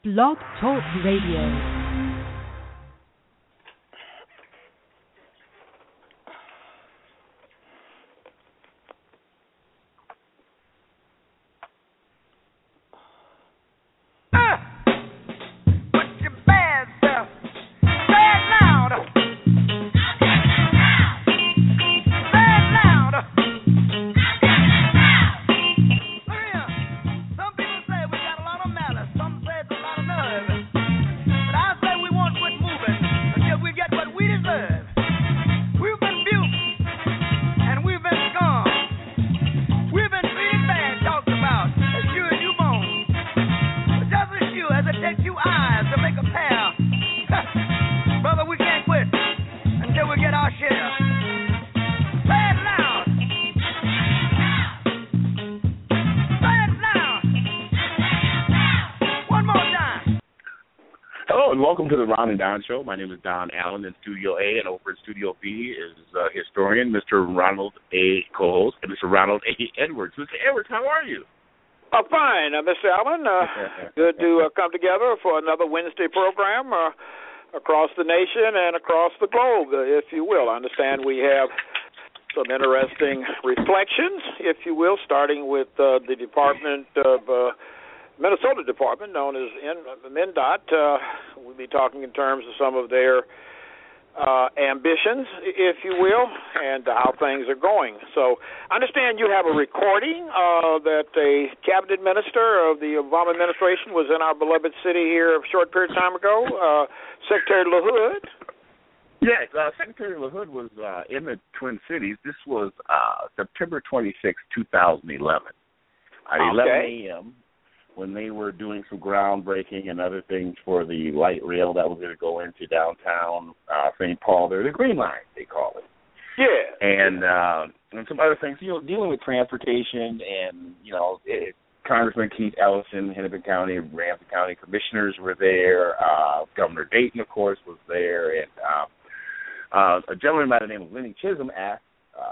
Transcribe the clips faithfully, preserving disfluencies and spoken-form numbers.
Blog Talk Radio. Welcome to the Ron and Don Show. My name is Don Allen in Studio A, and over in Studio B is uh, historian Mister Ronald A. co-host and Mister Ronald A. Edwards. Mister Edwards, how are you? Uh, fine, uh, Mister Allen. Uh, good to uh, come together for another Wednesday program uh, across the nation and across the globe, uh, if you will. I understand we have some interesting reflections, if you will, starting with uh, the Department of uh, Minnesota Department, known as MnDOT. Uh, we'll be talking in terms of some of their uh, ambitions, if you will, and how things are going. So I understand you have a recording uh, that a cabinet minister of the Obama administration was in our beloved city here a short period of time ago, uh, Secretary LaHood. Yes, uh, Secretary LaHood was uh, in the Twin Cities. This was uh, September twenty-sixth, twenty eleven, at okay. eleven a.m., when they were doing some groundbreaking and other things for the light rail that was going to go into downtown uh, Saint Paul. There, the Green Line, they call it. Yeah. And uh, and some other things, you know, dealing with transportation and, you know, it, Congressman Keith Ellison, Hennepin County, Ramsey County commissioners were there. Uh, Governor Dayton, of course, was there. And uh, uh, a gentleman by the name of Lenny Chisholm asked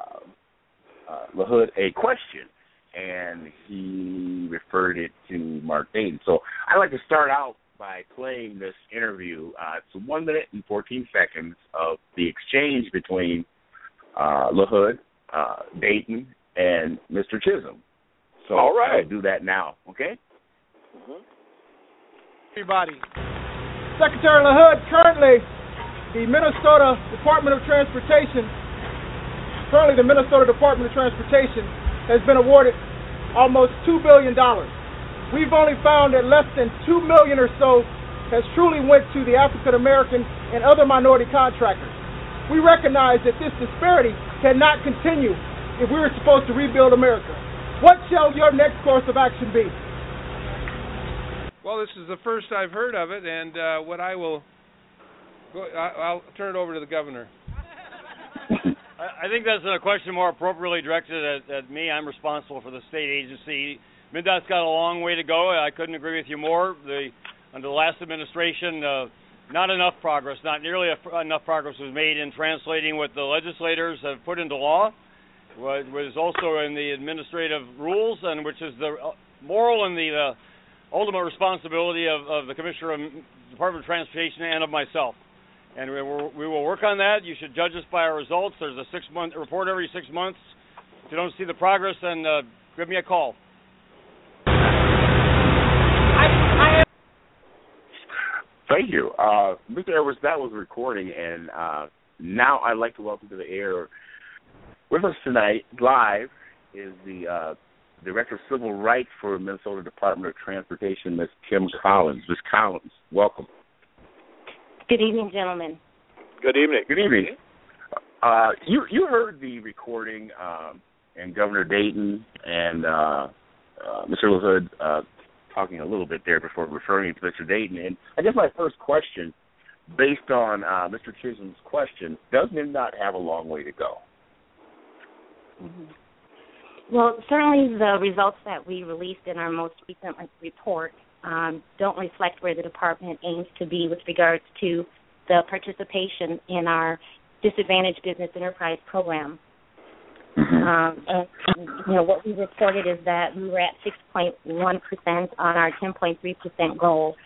uh, uh, LaHood a question, and he referred it to Mark Dayton. So I'd like to start out by playing this interview. Uh, it's one minute and fourteen seconds of the exchange between uh, LaHood, uh, Dayton, and Mister Chisholm. So all right. I'll do that now, okay? Mm-hmm. Everybody. Secretary LaHood, currently the Minnesota Department of Transportation, currently the Minnesota Department of Transportation has been awarded almost two billion dollars. We've only found that less than two million dollars or so has truly went to the African American and other minority contractors. We recognize that this disparity cannot continue if we were supposed to rebuild America. What shall your next course of action be? Well, this is the first I've heard of it, and uh, what I will, go, I, I'll turn it over to the governor. I think that's a question more appropriately directed at, at me. I'm responsible for the state agency. MnDOT's got a long way to go. I couldn't agree with you more. The, under the last administration, uh, not enough progress, not nearly enough progress was made in translating what the legislators have put into law, what was also in the administrative rules, and which is the moral and the uh, ultimate responsibility of, of the Commissioner of the Department of Transportation and of myself. And we will, we will work on that. You should judge us by our results. There's a six-month report every six months. If you don't see the progress, then uh, give me a call. I, I Thank you. Uh, Mister Edwards, that was a recording, and uh, now I'd like to welcome to the air with us tonight, live, is the uh, Director of Civil Rights for Minnesota Department of Transportation, Miz Kim Collins. Miz Collins, welcome. Good evening, gentlemen. Good evening. Good evening. Uh, you you heard the recording, um, and Governor Dayton and uh, uh, Mister LaHood uh, talking a little bit there before referring to Mister Dayton. And I guess my first question, based on uh, Mister Chisholm's question, does MnDOT have a long way to go? Mm-hmm. Well, certainly the results that we released in our most recent report Um, don't reflect where the department aims to be with regards to the participation in our disadvantaged business enterprise program. Um, and, you know, what we reported is that we were at six point one percent on our ten point three percent goal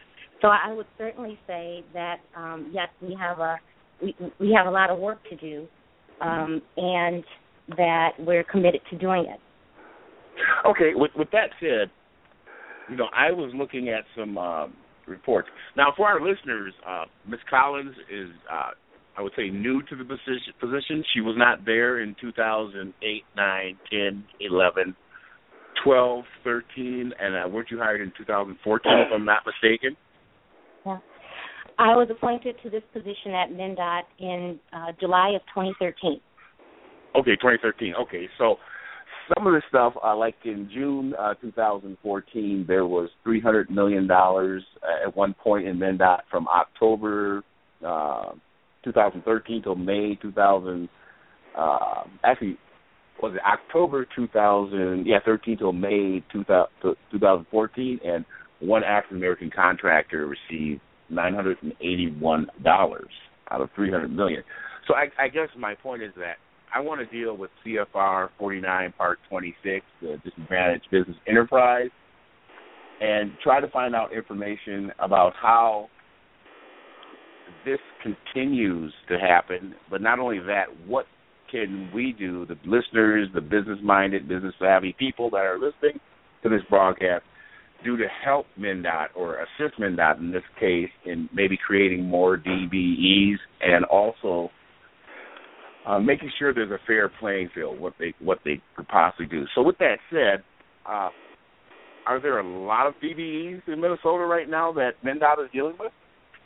so I would certainly say that um, yes, we have a we, we have a lot of work to do, um, and that we're committed to doing it. Okay. With, with that said, you know, I was looking at some um, reports. Now, for our listeners, uh, Miz Collins is, uh, I would say, new to the position, position. She was not there in two thousand eight, nine, ten, eleven, twelve, thirteen, and uh, weren't you hired in two thousand fourteen, if I'm not mistaken? Yeah. I was appointed to this position at MnDOT in uh, July of twenty thirteen. Okay, twenty thirteen. Okay, so some of the stuff, uh, like in June uh, two thousand fourteen, there was three hundred million dollars at one point in MnDOT from October uh, two thousand thirteen till May two thousand. Uh, actually, was it October two thousand? Yeah, thirteen till May two thousand fourteen, and one African American contractor received nine hundred eighty-one dollars out of three hundred million dollars. So I, I guess my point is that I want to deal with C F R forty-nine, Part twenty-six, the Disadvantaged Business Enterprise, and try to find out information about how this continues to happen. But not only that, what can we do, the listeners, the business-minded, business-savvy people that are listening to this broadcast, do to help MnDOT or assist MnDOT in this case in maybe creating more D B Es and also Uh, making sure there's a fair playing field, what they what they could possibly do. So with that said, uh, are there a lot of D B Es in Minnesota right now that MnDOT is dealing with?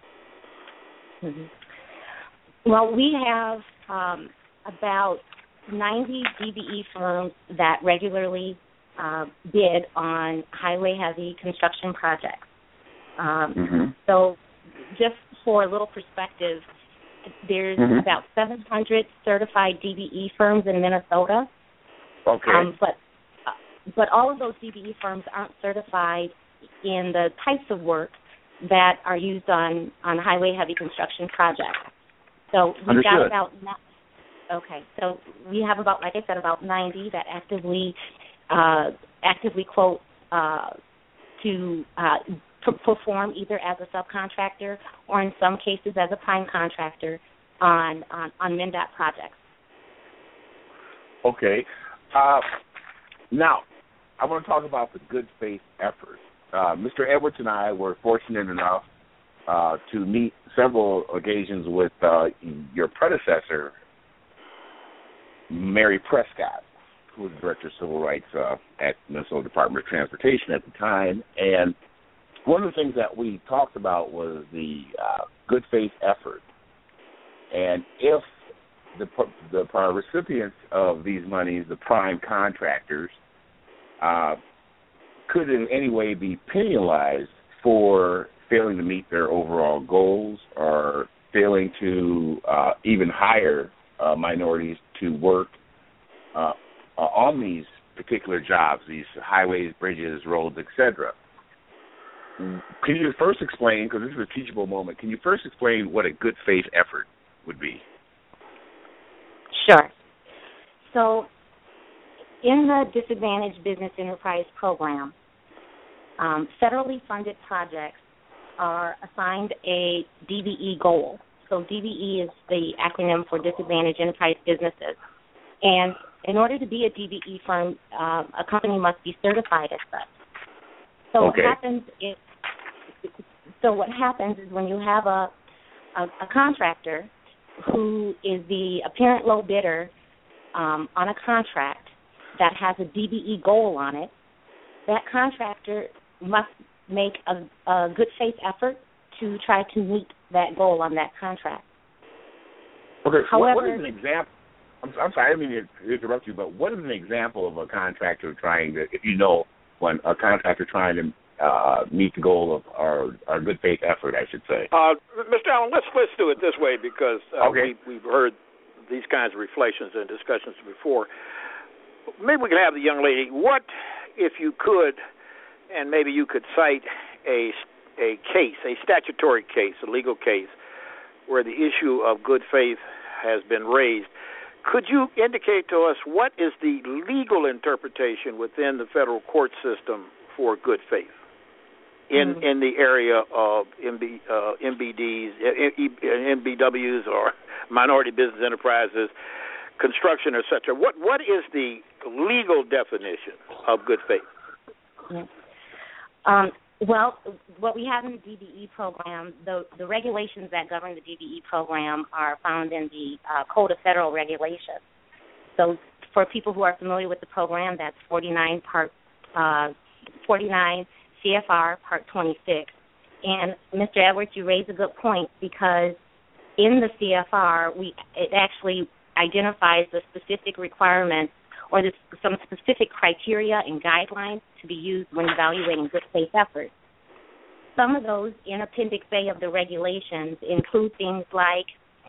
Mm-hmm. Well, we have um, about ninety D B E firms that regularly uh, bid on highway-heavy construction projects. Um, mm-hmm. So just for a little perspective, there's mm-hmm. about seven hundred certified D B E firms in Minnesota. Okay. Um, but uh, but all of those D B E firms aren't certified in the types of work that are used on, on highway-heavy construction projects. So we've Understood. got about okay. So we have about, like I said, about ninety that actively uh, actively quote uh, to. Uh, perform either as a subcontractor or in some cases as a prime contractor on on, on MnDOT projects. Okay. Uh, now, I want to talk about the good faith effort. Uh, Mister Edwards and I were fortunate enough uh, to meet several occasions with uh, your predecessor, Mary Prescott, who was Director of Civil Rights uh, at Minnesota Department of Transportation at the time, and one of the things that we talked about was the uh, good faith effort, and if the the recipients of these monies, the prime contractors, uh, could in any way be penalized for failing to meet their overall goals or failing to uh, even hire uh, minorities to work uh, on these particular jobs, these highways, bridges, roads, et cetera. Can you first explain, because this is a teachable moment, can you first explain what a good faith effort would be? Sure. So in the Disadvantaged Business Enterprise Program, um, federally funded projects are assigned a D B E goal. So D B E is the acronym for Disadvantaged Enterprise Businesses. And in order to be a D B E firm, uh, a company must be certified as such. So okay. what happens is, so what happens is when you have a, a, a contractor who is the apparent low bidder um, on a contract that has a D B E goal on it, that contractor must make a, a good faith effort to try to meet that goal on that contract. Okay, However, what, what is an example? I'm, I'm sorry, I didn't mean to interrupt you, but what is an example of a contractor trying to, if you know, when a contractor trying to uh, meet the goal of our, our good faith effort, I should say? Uh, Mister Allen, let's let's do it this way because uh, okay. we, we've heard these kinds of reflections and discussions before. Maybe we could have the young lady. What, if you could, and maybe you could cite a a case, a statutory case, a legal case, where the issue of good faith has been raised. Could you indicate to us what is the legal interpretation within the federal court system for good faith? in mm-hmm. in the area of M B, uh, M B Ds, M B Ws, or minority business enterprises, construction, et cetera. What what is the legal definition of good faith? Yeah. Um, well, what we have in the D B E program, the the regulations that govern the D B E program are found in the uh, Code of Federal Regulations. So, for people who are familiar with the program, that's forty-nine part uh, forty-nine C F R Part twenty-six. And Mister Edwards, you raise a good point, because in the C F R, we it actually identifies the specific requirements or the, some specific criteria and guidelines to be used when evaluating good faith efforts. Some of those in Appendix A of the regulations include things like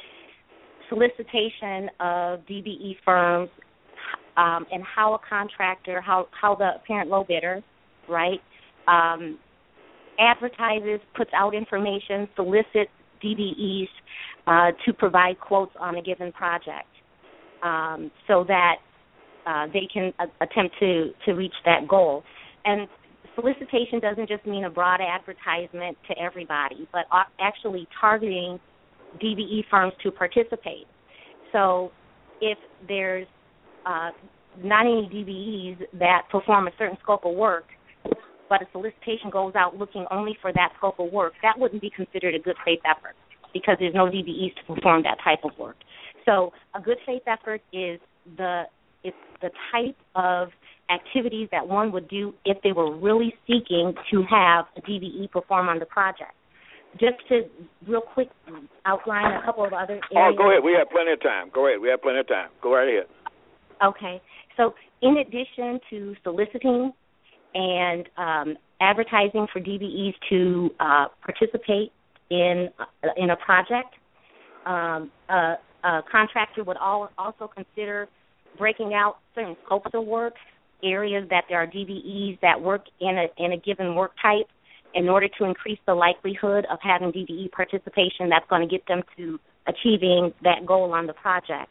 solicitation of D B E firms um, and how a contractor, how, how the apparent low bidder, right, um, advertises, puts out information, solicits D B Es uh, to provide quotes on a given project, um, so that uh, they can uh, attempt to, to reach that goal. And solicitation doesn't just mean a broad advertisement to everybody, but actually targeting D B E firms to participate. So if there's uh, not any D B Es that perform a certain scope of work, but a solicitation goes out looking only for that scope of work, that wouldn't be considered a good faith effort, because there's no D B Es to perform that type of work. So a good faith effort is the it's the type of activities that one would do if they were really seeking to have a D B E perform on the project. Just to real quick outline a couple of other areas. Oh, go ahead. We have plenty of time. Go ahead. We have plenty of time. Go right ahead. Okay. So in addition to soliciting and um, advertising for D B Es to uh, participate in uh, in a project, um, a, a contractor would all, also consider breaking out certain scopes of work, areas that there are D B Es that work in a in a given work type, in order to increase the likelihood of having D B E participation that's going to get them to achieving that goal on the project.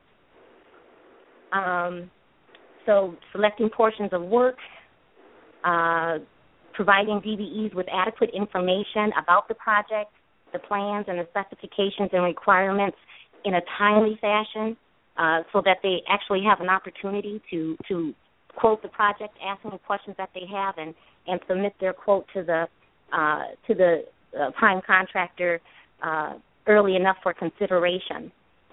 Um, so selecting portions of work, uh, providing D B Es with adequate information about the project, the plans and the specifications and requirements in a timely fashion, uh, so that they actually have an opportunity to, to quote the project, ask any questions that they have, and, and submit their quote to the Uh, to the uh, prime contractor uh, early enough for consideration.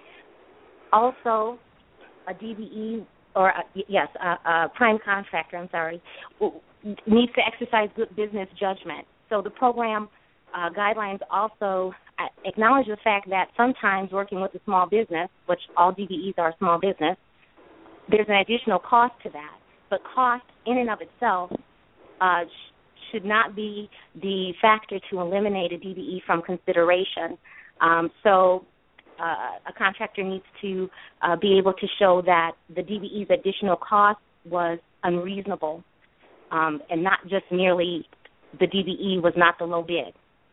Also, a D B E, or a, yes, a, a prime contractor, I'm sorry, needs to exercise good business judgment. So the program uh, guidelines also acknowledge the fact that sometimes working with a small business, which all D B Es are a small business, there's an additional cost to that. But cost in and of itself uh, should not be the factor to eliminate a D B E from consideration. Um, so uh, a contractor needs to uh, be able to show that the D B E's additional cost was unreasonable, um, and not just merely the D B E was not the low bid.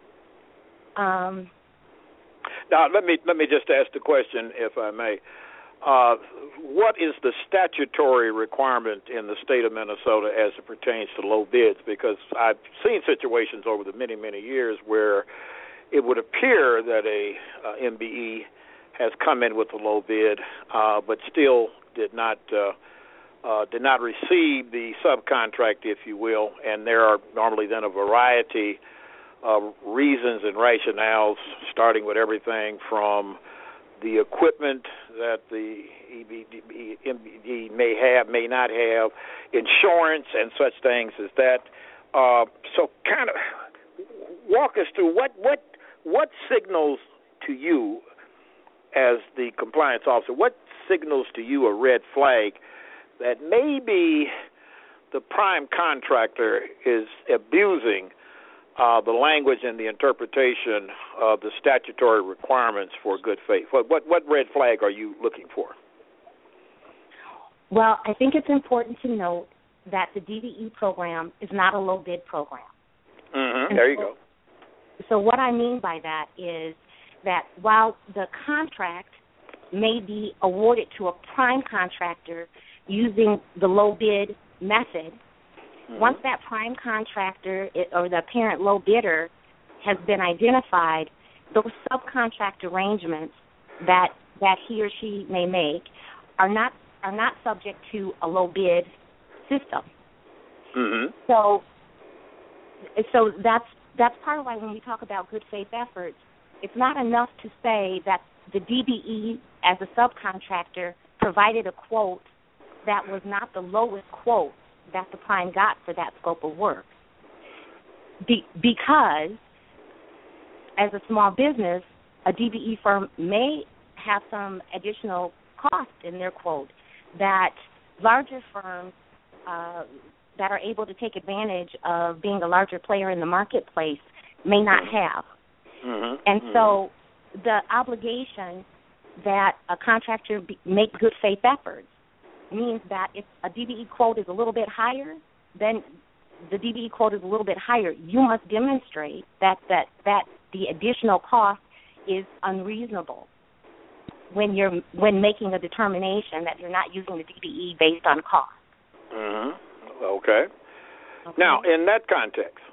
Um, now, let me let me just ask the question, if I may. Uh, what is the statutory requirement in the state of Minnesota as it pertains to low bids? Because I've seen situations over the many, many years where it would appear that a uh, M B E has come in with a low bid, uh, but still did not uh, uh, did not receive the subcontract, if you will, and there are normally then a variety of reasons and rationales, starting with everything from the equipment that the M B D may have, may not have, insurance and such things as that. Uh, so kind of walk us through what, what, what signals to you as the compliance officer, what signals to you a red flag that maybe the prime contractor is abusing Uh, the language and the interpretation of the statutory requirements for good faith? What, what what red flag are you looking for? Well, I think it's important to note that the D B E program is not a low bid program. Mm-hmm. There you so, go. So what I mean by that is that while the contract may be awarded to a prime contractor using the low bid method, Mm-hmm. Once that prime contractor or the apparent low bidder has been identified, those subcontract arrangements that that he or she may make are not are not subject to a low bid system. Mm-hmm. So, so that's that's part of why when we talk about good faith efforts, it's not enough to say that the D B E as a subcontractor provided a quote that was not the lowest quote that the prime got for that scope of work. Be, because as a small business, a D B E firm may have some additional cost in their quote that larger firms uh, that are able to take advantage of being a larger player in the marketplace may not have. Mm-hmm. And mm-hmm. so the obligation that a contractor be, make good faith efforts means that if a D B E quote is a little bit higher, then the D B E quote is a little bit higher. You must demonstrate that, that, that the additional cost is unreasonable when you're when making a determination that you're not using the D B E based on cost. Mm-hmm. Okay. okay. Now, in that context,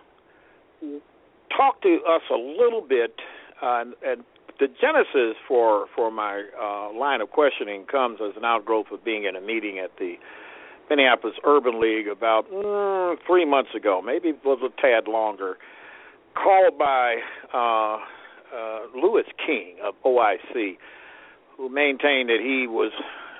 talk to us a little bit, uh, and the genesis for for my uh, line of questioning comes as an outgrowth of being in a meeting at the Minneapolis Urban League about mm, three months ago, maybe it was a tad longer, called by uh, uh, Louis King of O I C, who maintained that he was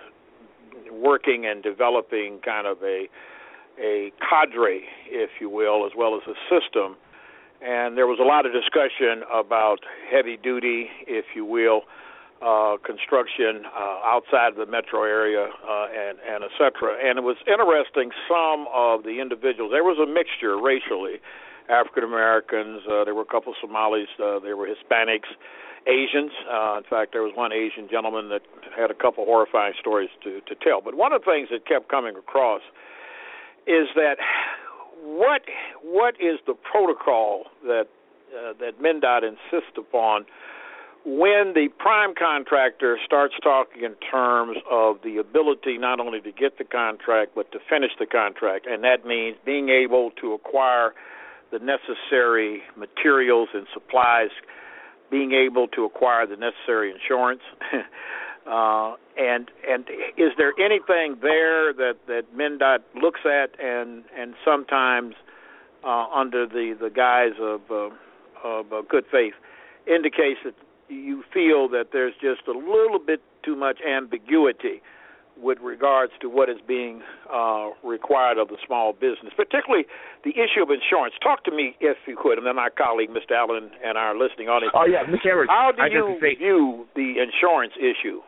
working and developing kind of a a cadre, if you will, as well as a system. And there was a lot of discussion about heavy duty, if you will, uh, construction uh, outside of the metro area, uh, and, and et cetera. And it was interesting, some of the individuals, there was a mixture racially, African Americans, uh, there were a couple of Somalis, uh, there were Hispanics, Asians. Uh, in fact, there was one Asian gentleman that had a couple horrifying stories to, to tell. But one of the things that kept coming across is that what what is the protocol that uh, that MnDOT insists upon when the prime contractor starts talking in terms of the ability not only to get the contract but to finish the contract, and that means being able to acquire the necessary materials and supplies, being able to acquire the necessary insurance. uh, and and is there anything there that, that MnDOT looks at and and sometimes uh, under the, the guise of, uh, of uh, good faith indicates that you feel that there's just a little bit too much ambiguity with regards to what is being uh, required of the small business, particularly the issue of insurance? Talk to me, if you could, and then my colleague, Mister Allen, and our listening audience. Oh, yeah, Mister Edwards. How do I you say, view the insurance issue?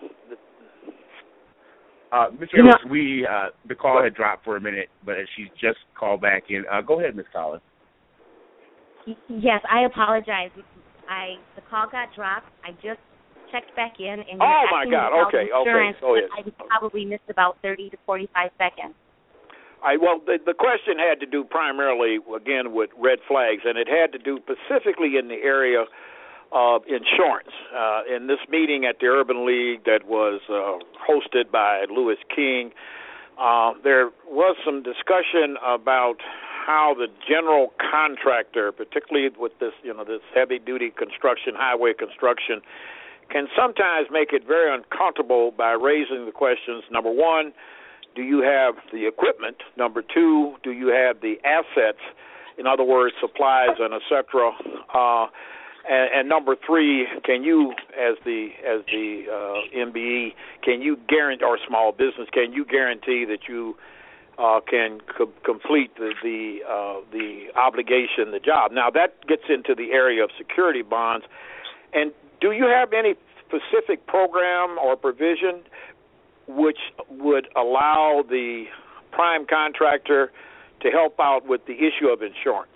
Uh, Mister Edwards, we, uh, the call had dropped for a minute, but she's just called back in. Uh, go ahead, Miz Collins. Yes, I apologize. I the call got dropped. I just checked back in, and you're oh my asking God! about Okay, insurance, okay. Oh yes. I probably missed about thirty to forty-five seconds. I well, the, the question had to do primarily again with red flags, and it had to do specifically in the area of insurance. Uh, in this meeting at the Urban League that was uh, hosted by Louis King, uh, there was some discussion about how the general contractor, particularly with this, you know, this heavy-duty construction, highway construction, can sometimes make it very uncomfortable by raising the questions, number one, do you have the equipment? Number two, do you have the assets? In other words, supplies and et cetera. Uh, and, and number three, can you, as the as the uh, M B E, can you guarantee, or small business, can you guarantee that you uh, can co- complete the the, uh, the obligation, the job? Now that gets into the area of security bonds. And do you have any specific program or provision which would allow the prime contractor to help out with the issue of insurance?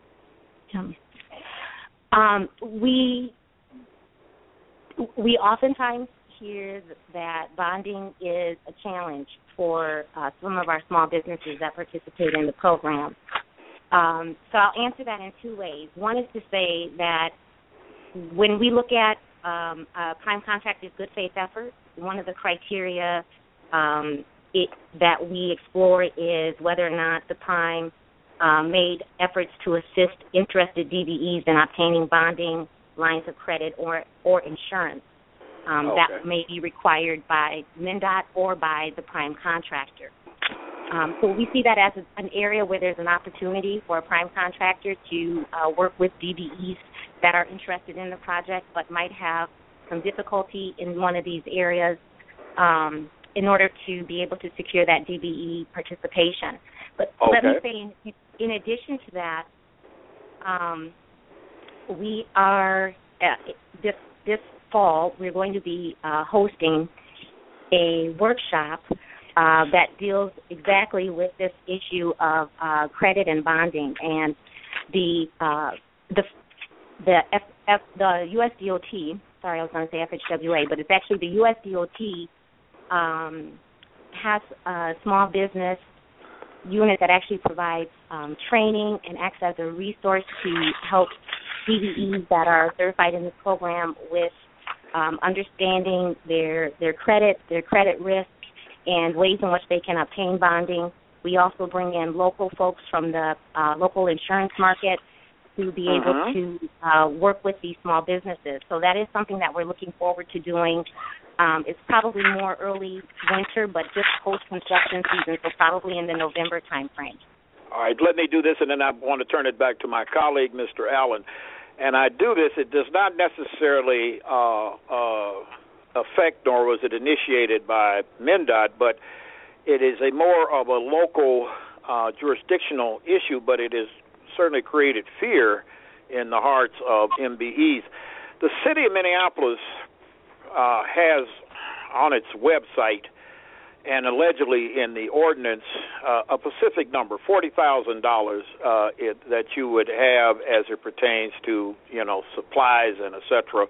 Um, we we oftentimes hear that bonding is a challenge for uh, some of our small businesses that participate in the program. Um, so I'll answer that in two ways. One is to say that when we look at um, a prime contractor's good faith effort, one of the criteria um, it, that we explore is whether or not the prime uh, made efforts to assist interested D B Es in obtaining bonding, lines of credit, or, or insurance um, okay. that may be required by MnDOT or by the prime contractor. Um, so we see that as a, an area where there's an opportunity for a prime contractor to uh, work with D B Es that are interested in the project but might have some difficulty in one of these areas um, in order to be able to secure that D B E participation. But okay. let me say, in, in addition to that, um, we are, uh, this, this fall, we're going to be uh, hosting a workshop Uh, that deals exactly with this issue of uh, credit and bonding, and the uh, the the F, F, the U S D O T. Sorry, I was going to say F H W A, but it's actually the U S D O T um, has a small business unit that actually provides um, training and acts as a resource to help D B Es that are certified in this program with um, understanding their their credit, their credit risk, and ways in which they can obtain bonding. We also bring in local folks from the uh, local insurance market to be able uh-huh. to uh, work with these small businesses. So that is something that we're looking forward to doing. Um, it's probably more early winter, but just post-construction season, so probably in the November time frame. All right, let me do this, and then I want to turn it back to my colleague, Mister Allen. And I do this, it does not necessarily uh, uh, affect, nor was it initiated by MnDOT, but it is a more of a local uh, jurisdictional issue, but it has certainly created fear in the hearts of M B Es. The city of Minneapolis uh, has on its website and allegedly in the ordinance uh, a specific number, forty thousand dollars, uh, that you would have as it pertains to, you know, supplies and et cetera,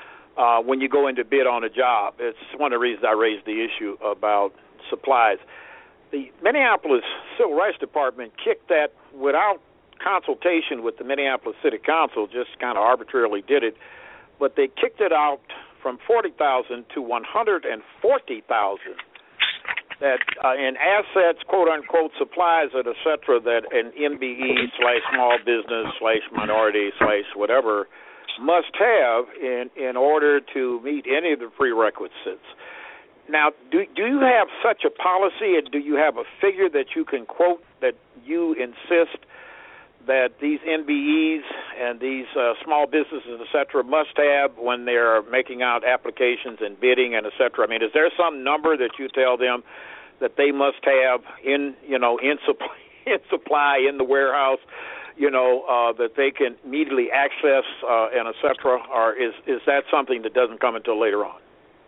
Uh, when you go in to bid on a job. It's one of the reasons I raised the issue about supplies. The Minneapolis Civil Rights Department kicked that without consultation with the Minneapolis City Council, just kind of arbitrarily did it, but they kicked it out from forty thousand dollars to one hundred forty thousand dollars that uh, in assets, quote-unquote, supplies, et cetera, that an M B E slash small business slash minority slash whatever must have in, in order to meet any of the prerequisites. Now, do do you have such a policy, and do you have a figure that you can quote that you insist that these M B Es and these uh, small businesses, et cetera, must have when they're making out applications and bidding and et cetera? I mean, is there some number that you tell them that they must have in, you know, in supply, in, supply, in the warehouse, you know, uh, that they can immediately access uh, and et cetera, or is, is that something that doesn't come until later on?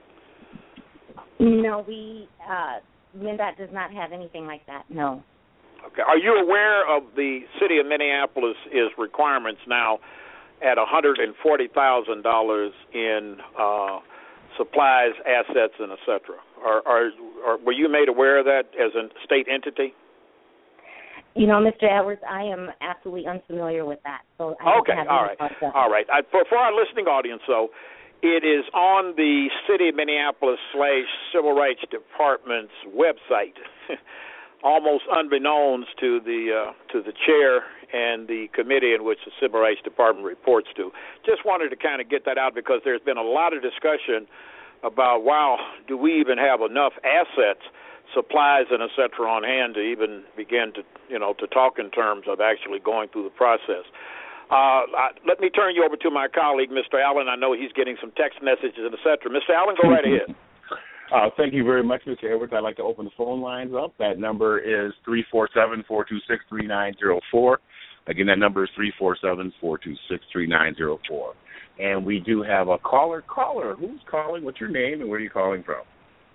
No, we, uh, MnDOT does not have anything like that, no. Okay. Are you aware of the city of Minneapolis' requirements now at one hundred forty thousand dollars in uh, supplies, assets, and et cetera? Are, are, are, were you made aware of that as a state entity? You know, Mister Edwards, I am absolutely unfamiliar with that. So I okay, have all right, all right. I, for, for our listening audience, though, it is on the City of Minneapolis slash Civil Rights Department's website, almost unbeknownst to the uh, to the chair and the committee in which the Civil Rights Department reports to. Just wanted to kind of get that out because there's been a lot of discussion about, wow, do we even have enough assets, supplies, and et cetera on hand to even begin to, you know, to talk in terms of actually going through the process. Uh, let me turn you over to my colleague, Mister Allen. I know he's getting some text messages and et cetera. Mister Allen, go right ahead. Uh, thank you very much, Mister Edwards. I'd like to open the phone lines up. That number is three four seven, four two six, three nine zero four. Again, that number is three four seven, four two six, three nine zero four. And we do have a caller. Caller, who's calling? What's your name and where are you calling from?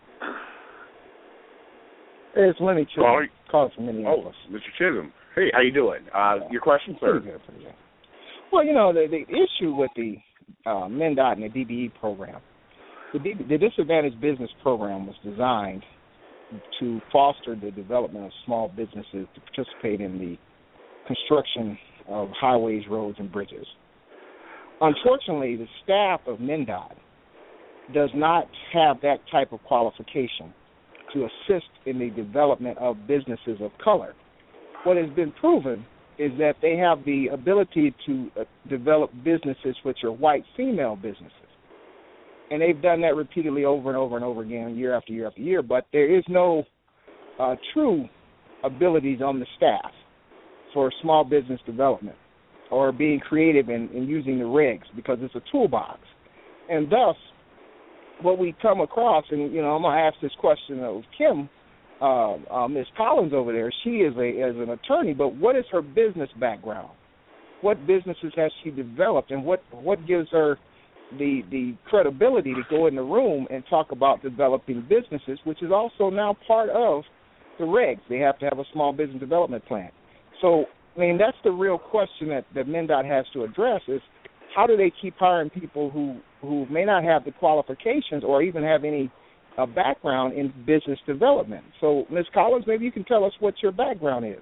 It's Lenny Chisholm. Caller? Calling from Minneapolis. Oh, Mister Chisholm. Hey, how you doing? Uh, your question, sir? Pretty good, pretty good. Well, you know, the, the issue with the uh, MnDOT and the D B E program, the, D- the Disadvantaged Business Program was designed to foster the development of small businesses to participate in the construction of highways, roads, and bridges. Unfortunately, the staff of MnDOT does not have that type of qualification to assist in the development of businesses of color. what has been proven is that they have the ability to uh, develop businesses which are white female businesses. And they've done that repeatedly over and over and over again, year after year after year. But there is no uh, true abilities on the staff for small business development or being creative in, in using the regs, because it's a toolbox. And thus, what we come across, and, you know, I'm going to ask this question of Kim, uh, uh, Miz Collins over there. She is a as an attorney, but what is her business background? What businesses has she developed, and what, what gives her the the credibility to go in the room and talk about developing businesses, which is also now part of the regs. They have to have a small business development plan. So, I mean, that's the real question that, that MnDOT has to address is how do they keep hiring people who, who may not have the qualifications or even have any uh, background in business development. So, Miz Collins, maybe you can tell us what your background is.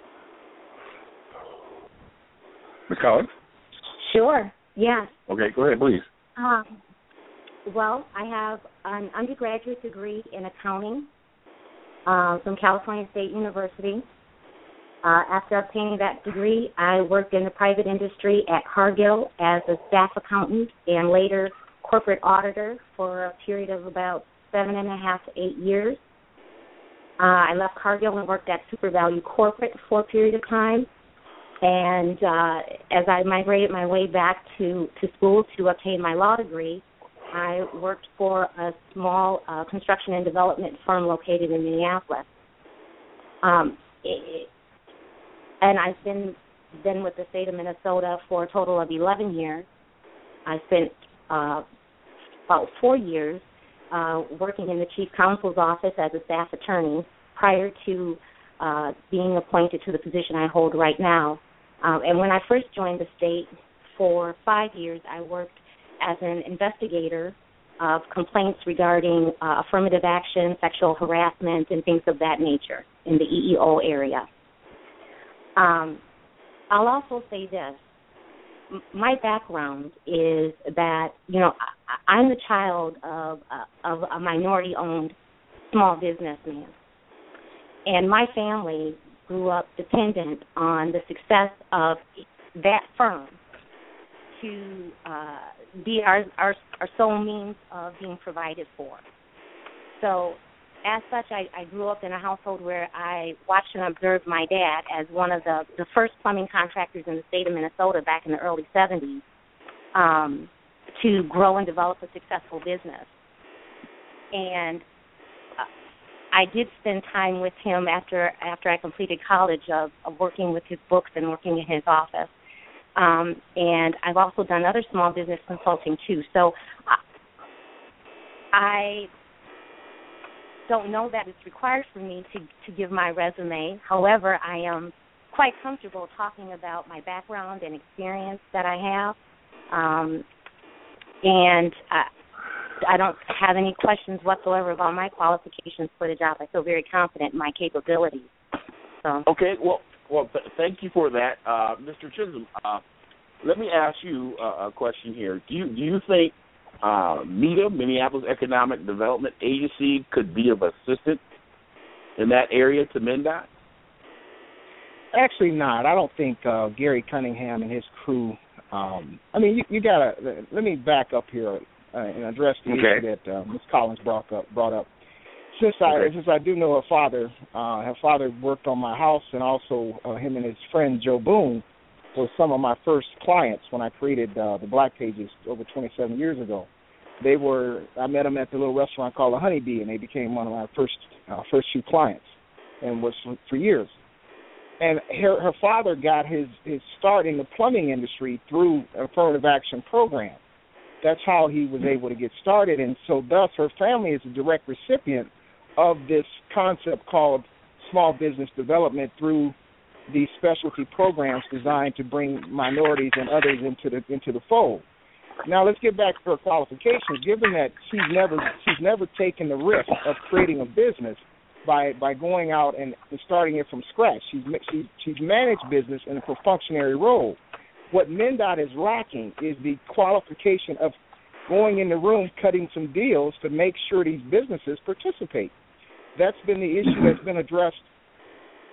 Miz Collins? Sure, yes. Okay, go ahead, please. Um, well, I have an undergraduate degree in accounting uh, from California State University. Uh, after obtaining that degree, I worked in the private industry at Cargill as a staff accountant and later corporate auditor for a period of about seven and a half to eight years. Uh, I left Cargill and worked at SuperValue Corporate for a period of time. And uh, as I migrated my way back to, to school to obtain my law degree, I worked for a small uh, construction and development firm located in Minneapolis. Um, it, and I've been been with the state of Minnesota for a total of eleven years. I spent uh, about four years uh, working in the chief counsel's office as a staff attorney prior to uh, being appointed to the position I hold right now. Um, and when I first joined the state for five years, I worked as an investigator of complaints regarding uh, affirmative action, sexual harassment, and things of that nature in the E E O area. Um, I'll also say this. M- my background is that, you know, I- I'm the child of, uh, of a minority-owned small businessman. And my family grew up dependent on the success of that firm to uh, be our, our our sole means of being provided for. So, as such, I, I grew up in a household where I watched and observed my dad as one of the, the first plumbing contractors in the state of Minnesota back in the early seventies um, to grow and develop a successful business. And I did spend time with him after after I completed college of, of working with his books and working in his office. Um, and I've also done other small business consulting, too. So I don't know that it's required for me to, to give my resume. However, I am quite comfortable talking about my background and experience that I have. Um, and I, I don't have any questions whatsoever about my qualifications for the job. I feel very confident in my capabilities. So. Okay, well, well, th- thank you for that, uh, Mister Chisholm. Uh, let me ask you uh, a question here. Do you do you think uh, MEDA, Minneapolis Economic Development Agency, could be of assistance in that area to MnDOT? Actually, not. I don't think uh, Gary Cunningham and his crew. Um, I mean, you, you gotta. Let me back up here. Uh, and address the okay. issue that uh, Miz Collins brought up. Brought up. Since I okay. since I do know her father, uh, her father worked on my house, and also uh, him and his friend Joe Boone were some of my first clients when I created uh, the Black Pages over twenty-seven years ago. They were I met them at the little restaurant called the Honeybee, and they became one of my first uh, first few clients, and was for, for years. And her, her father got his his start in the plumbing industry through an affirmative action program. That's how he was able to get started, and so thus her family is a direct recipient of this concept called small business development through these specialty programs designed to bring minorities and others into the into the fold. Now let's get back to her qualifications. Given that she's never she's never taken the risk of creating a business by by going out and starting it from scratch, she's she's she's managed business in a functionary role. What MnDOT is lacking is the qualification of going in the room, cutting some deals to make sure these businesses participate. That's been the issue that's been addressed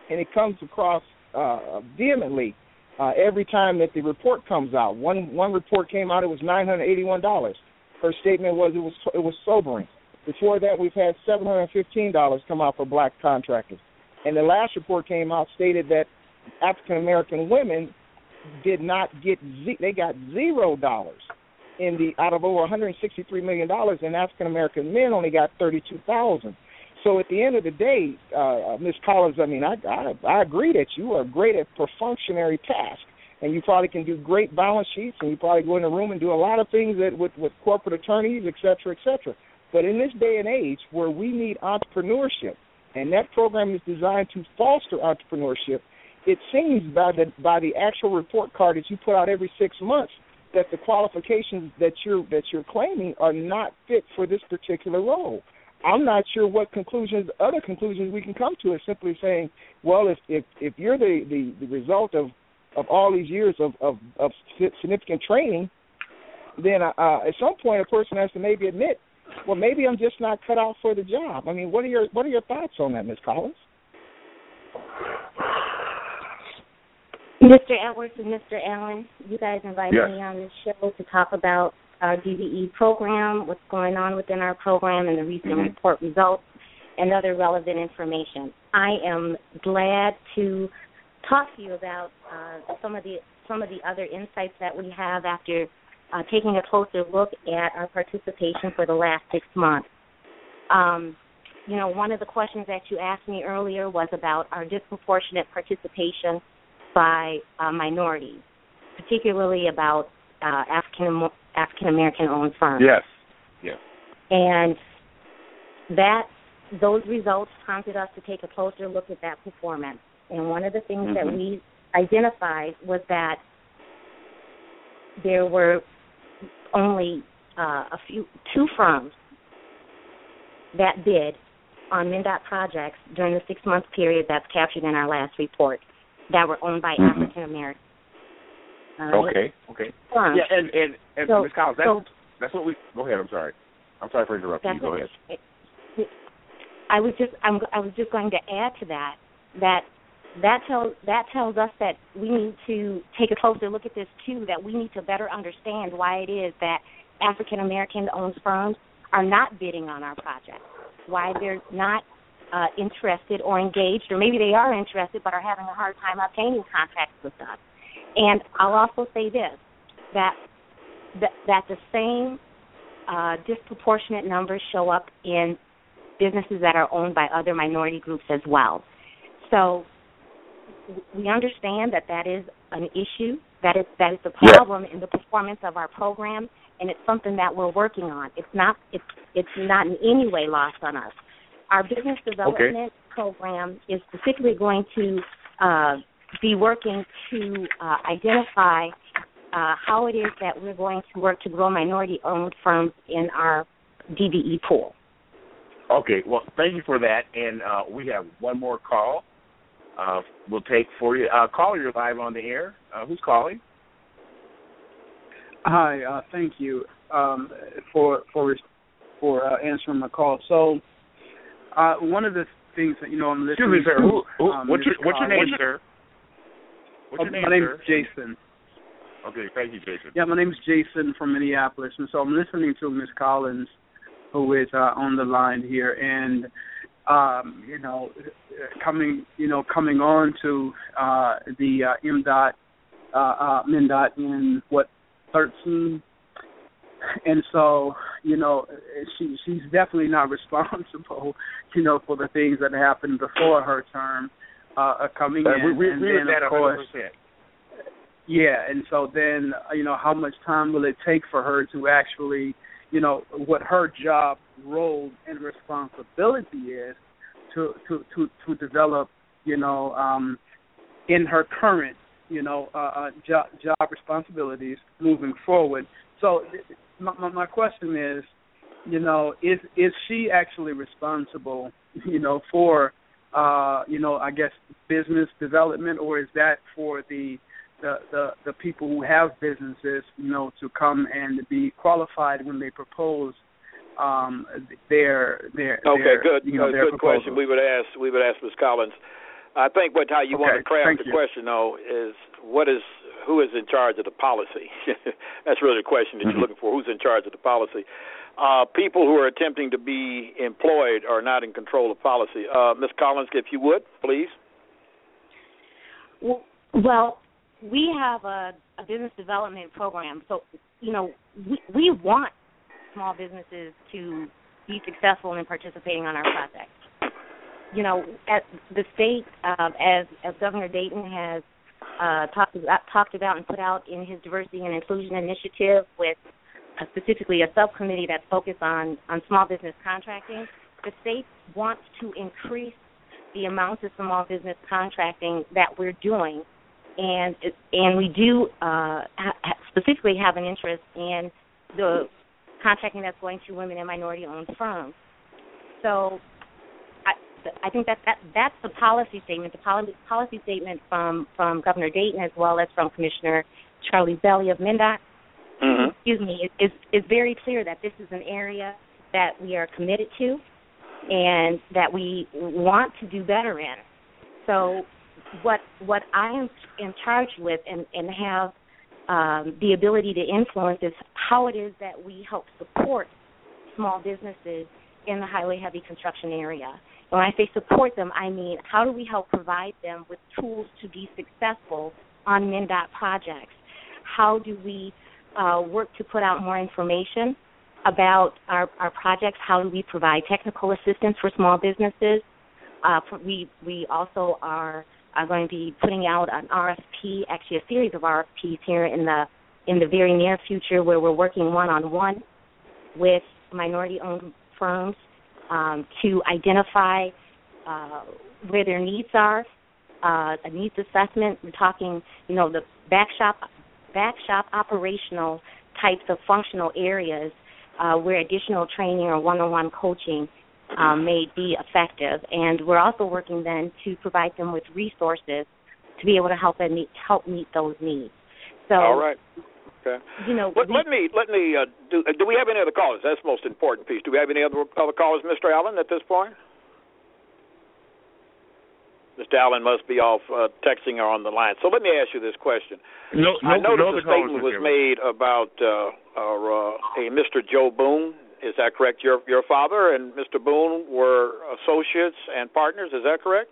and it comes across uh, vehemently uh, every time that the report comes out. One one report came out, it was nine hundred eighty-one dollars. Her statement was it was it was sobering. Before that, we've had seven hundred fifteen dollars come out for black contractors. And the last report came out stated that African American women did not get ze- they got zero dollars in the out of over one hundred sixty-three million dollars, and African American men only got thirty-two thousand. So at the end of the day, uh, Miz Collins, I mean, I, I I agree that you are great at perfunctory tasks, and you probably can do great balance sheets, and you probably go in a room and do a lot of things that with, with corporate attorneys, et cetera, et cetera. But in this day and age where we need entrepreneurship, and that program is designed to foster entrepreneurship, it seems by the by the actual report card that you put out every six months that the qualifications that you're that you're claiming are not fit for this particular role. I'm not sure what conclusions, other conclusions we can come to is simply saying, well, if if, if you're the, the, the result of, of all these years of, of, of significant training, then uh, at some point a person has to maybe admit, well, maybe I'm just not cut out for the job. I mean, what are your what are your thoughts on that, Miz Collins? Mister Edwards and Mister Allen, you guys invited yes. me on this show to talk about our D B E program, what's going on within our program, and the recent mm-hmm. report results, and other relevant information. I am glad to talk to you about uh, some of the some of the other insights that we have after uh, taking a closer look at our participation for the last six months. Um, you know, one of the questions that you asked me earlier was about our disproportionate participation by uh, minorities, particularly about uh, African African American owned firms. Yes, yes. And that those results prompted us to take a closer look at that performance. And one of the things mm-hmm. that we identified was that there were only uh, a few two firms that bid on MnDOT projects during the six month period that's captured in our last report that were owned by mm-hmm. African Americans. Right? Okay, okay. Firms. Yeah, and, and, and so, Miz Collins, that's, so, that's what we, go ahead, I'm sorry. I'm sorry for interrupting you, go ahead. It, I was just, I'm, I was just going to add to that, that that tells, that tells us that we need to take a closer look at this too, that we need to better understand why it is that African American owned firms are not bidding on our project, why they're not uh, interested or engaged, or maybe they are interested but are having a hard time obtaining contracts with us. And I'll also say this, that that, that the same uh, disproportionate numbers show up in businesses that are owned by other minority groups as well. So we understand that that is an issue, that is that is a problem yeah. in the performance of our program, and it's something that we're working on. It's not it's it's not in any way lost on us. Our business development okay. program is specifically going to uh, be working to uh, identify uh, how it is that we're going to work to grow minority-owned firms in our D B E pool. Okay, well, thank you for that. And uh, we have one more call uh, we'll take for you. Uh, caller, you're live on the air. Uh, who's calling? Hi, uh, thank you um, for for for uh, answering my call. So uh, one of the things that, you know, I'm listening Excuse me, sir. to... Who, who, um, what's, your, what's your name, what's sir? What's your uh, name, My name sir? is Jason. Okay, thank you, Jason. Yeah, my name is Jason from Minneapolis, and so I'm listening to Miz Collins, who is uh, on the line here, and um, you know, coming, you know, coming on to uh, the uh, MDOT, uh, uh, MnDOT in what thirteen, and so you know, she she's definitely not responsible, you know, for the things that happened before her term uh, coming uh, in, we, we and agree then with that of course. one hundred percent. Yeah, and so then, you know, how much time will it take for her to actually, you know, what her job, role, and responsibility is to to, to, to develop, you know, um, in her current, you know, uh, uh, job, job responsibilities moving forward. So my, my, my question is, you know, is is she actually responsible, you know, for, uh, you know, I guess business development, or is that for the The, the the people who have businesses, you know, to come and be qualified when they propose um, their their okay, their, good, you know, uh, their good proposal. question. We would ask we would ask Miz Collins I think what how you okay, want to craft the you. question, though, is what is who is in charge of the policy? That's really the question that mm-hmm. you're looking for. Who's in charge of the policy? Uh, people who are attempting to be employed are not in control of policy. Uh, Miz Collins, if you would, please. Well, we have a, a business development program. So, you know, we, we want small businesses to be successful in participating on our projects. You know, at the state, uh, as as Governor Dayton has uh, talked about, talked about and put out in his diversity and inclusion initiative, with uh, specifically a subcommittee that's focused on, on small business contracting, the state wants to increase the amount of small business contracting that we're doing, and and we do uh, ha- specifically have an interest in the contracting that's going to women and minority-owned firms. So I think that, that that's the policy statement, the policy, policy statement from, from Governor Dayton as well as from Commissioner Charlie Belly of MnDOT. Mm-hmm. Excuse me, is is very clear that this is an area that we are committed to and that we want to do better in. So what what I am in charge with and, and have um, the ability to influence is how it is that we help support small businesses in the highway heavy construction area. When I say support them, I mean how do we help provide them with tools to be successful on MnDOT projects? How do we uh, work to put out more information about our, our projects? How do we provide technical assistance for small businesses? Uh, we we also are, are going to be putting out an R F P, actually a series of R F Ps here in the in the very near future, where we're working one-on-one with minority-owned firms Um, to identify uh, where their needs are, uh, a needs assessment. We're talking, you know, the back shop, back shop operational types of functional areas uh, where additional training or one-on-one coaching um, may be effective. And we're also working then to provide them with resources to be able to help them meet, help meet those needs. So, all right. Okay. You know, let, let me let me uh, do. Uh, do we have any other callers? That's the most important piece. Do we have any other other callers, Mister Allen, at this point? Mister Allen must be off uh, texting or on the line. So let me ask you this question. No, no, I noticed no a statement was made about uh, uh, a Mister Joe Boone. Is that correct? Your your father and Mister Boone were associates and partners. Is that correct?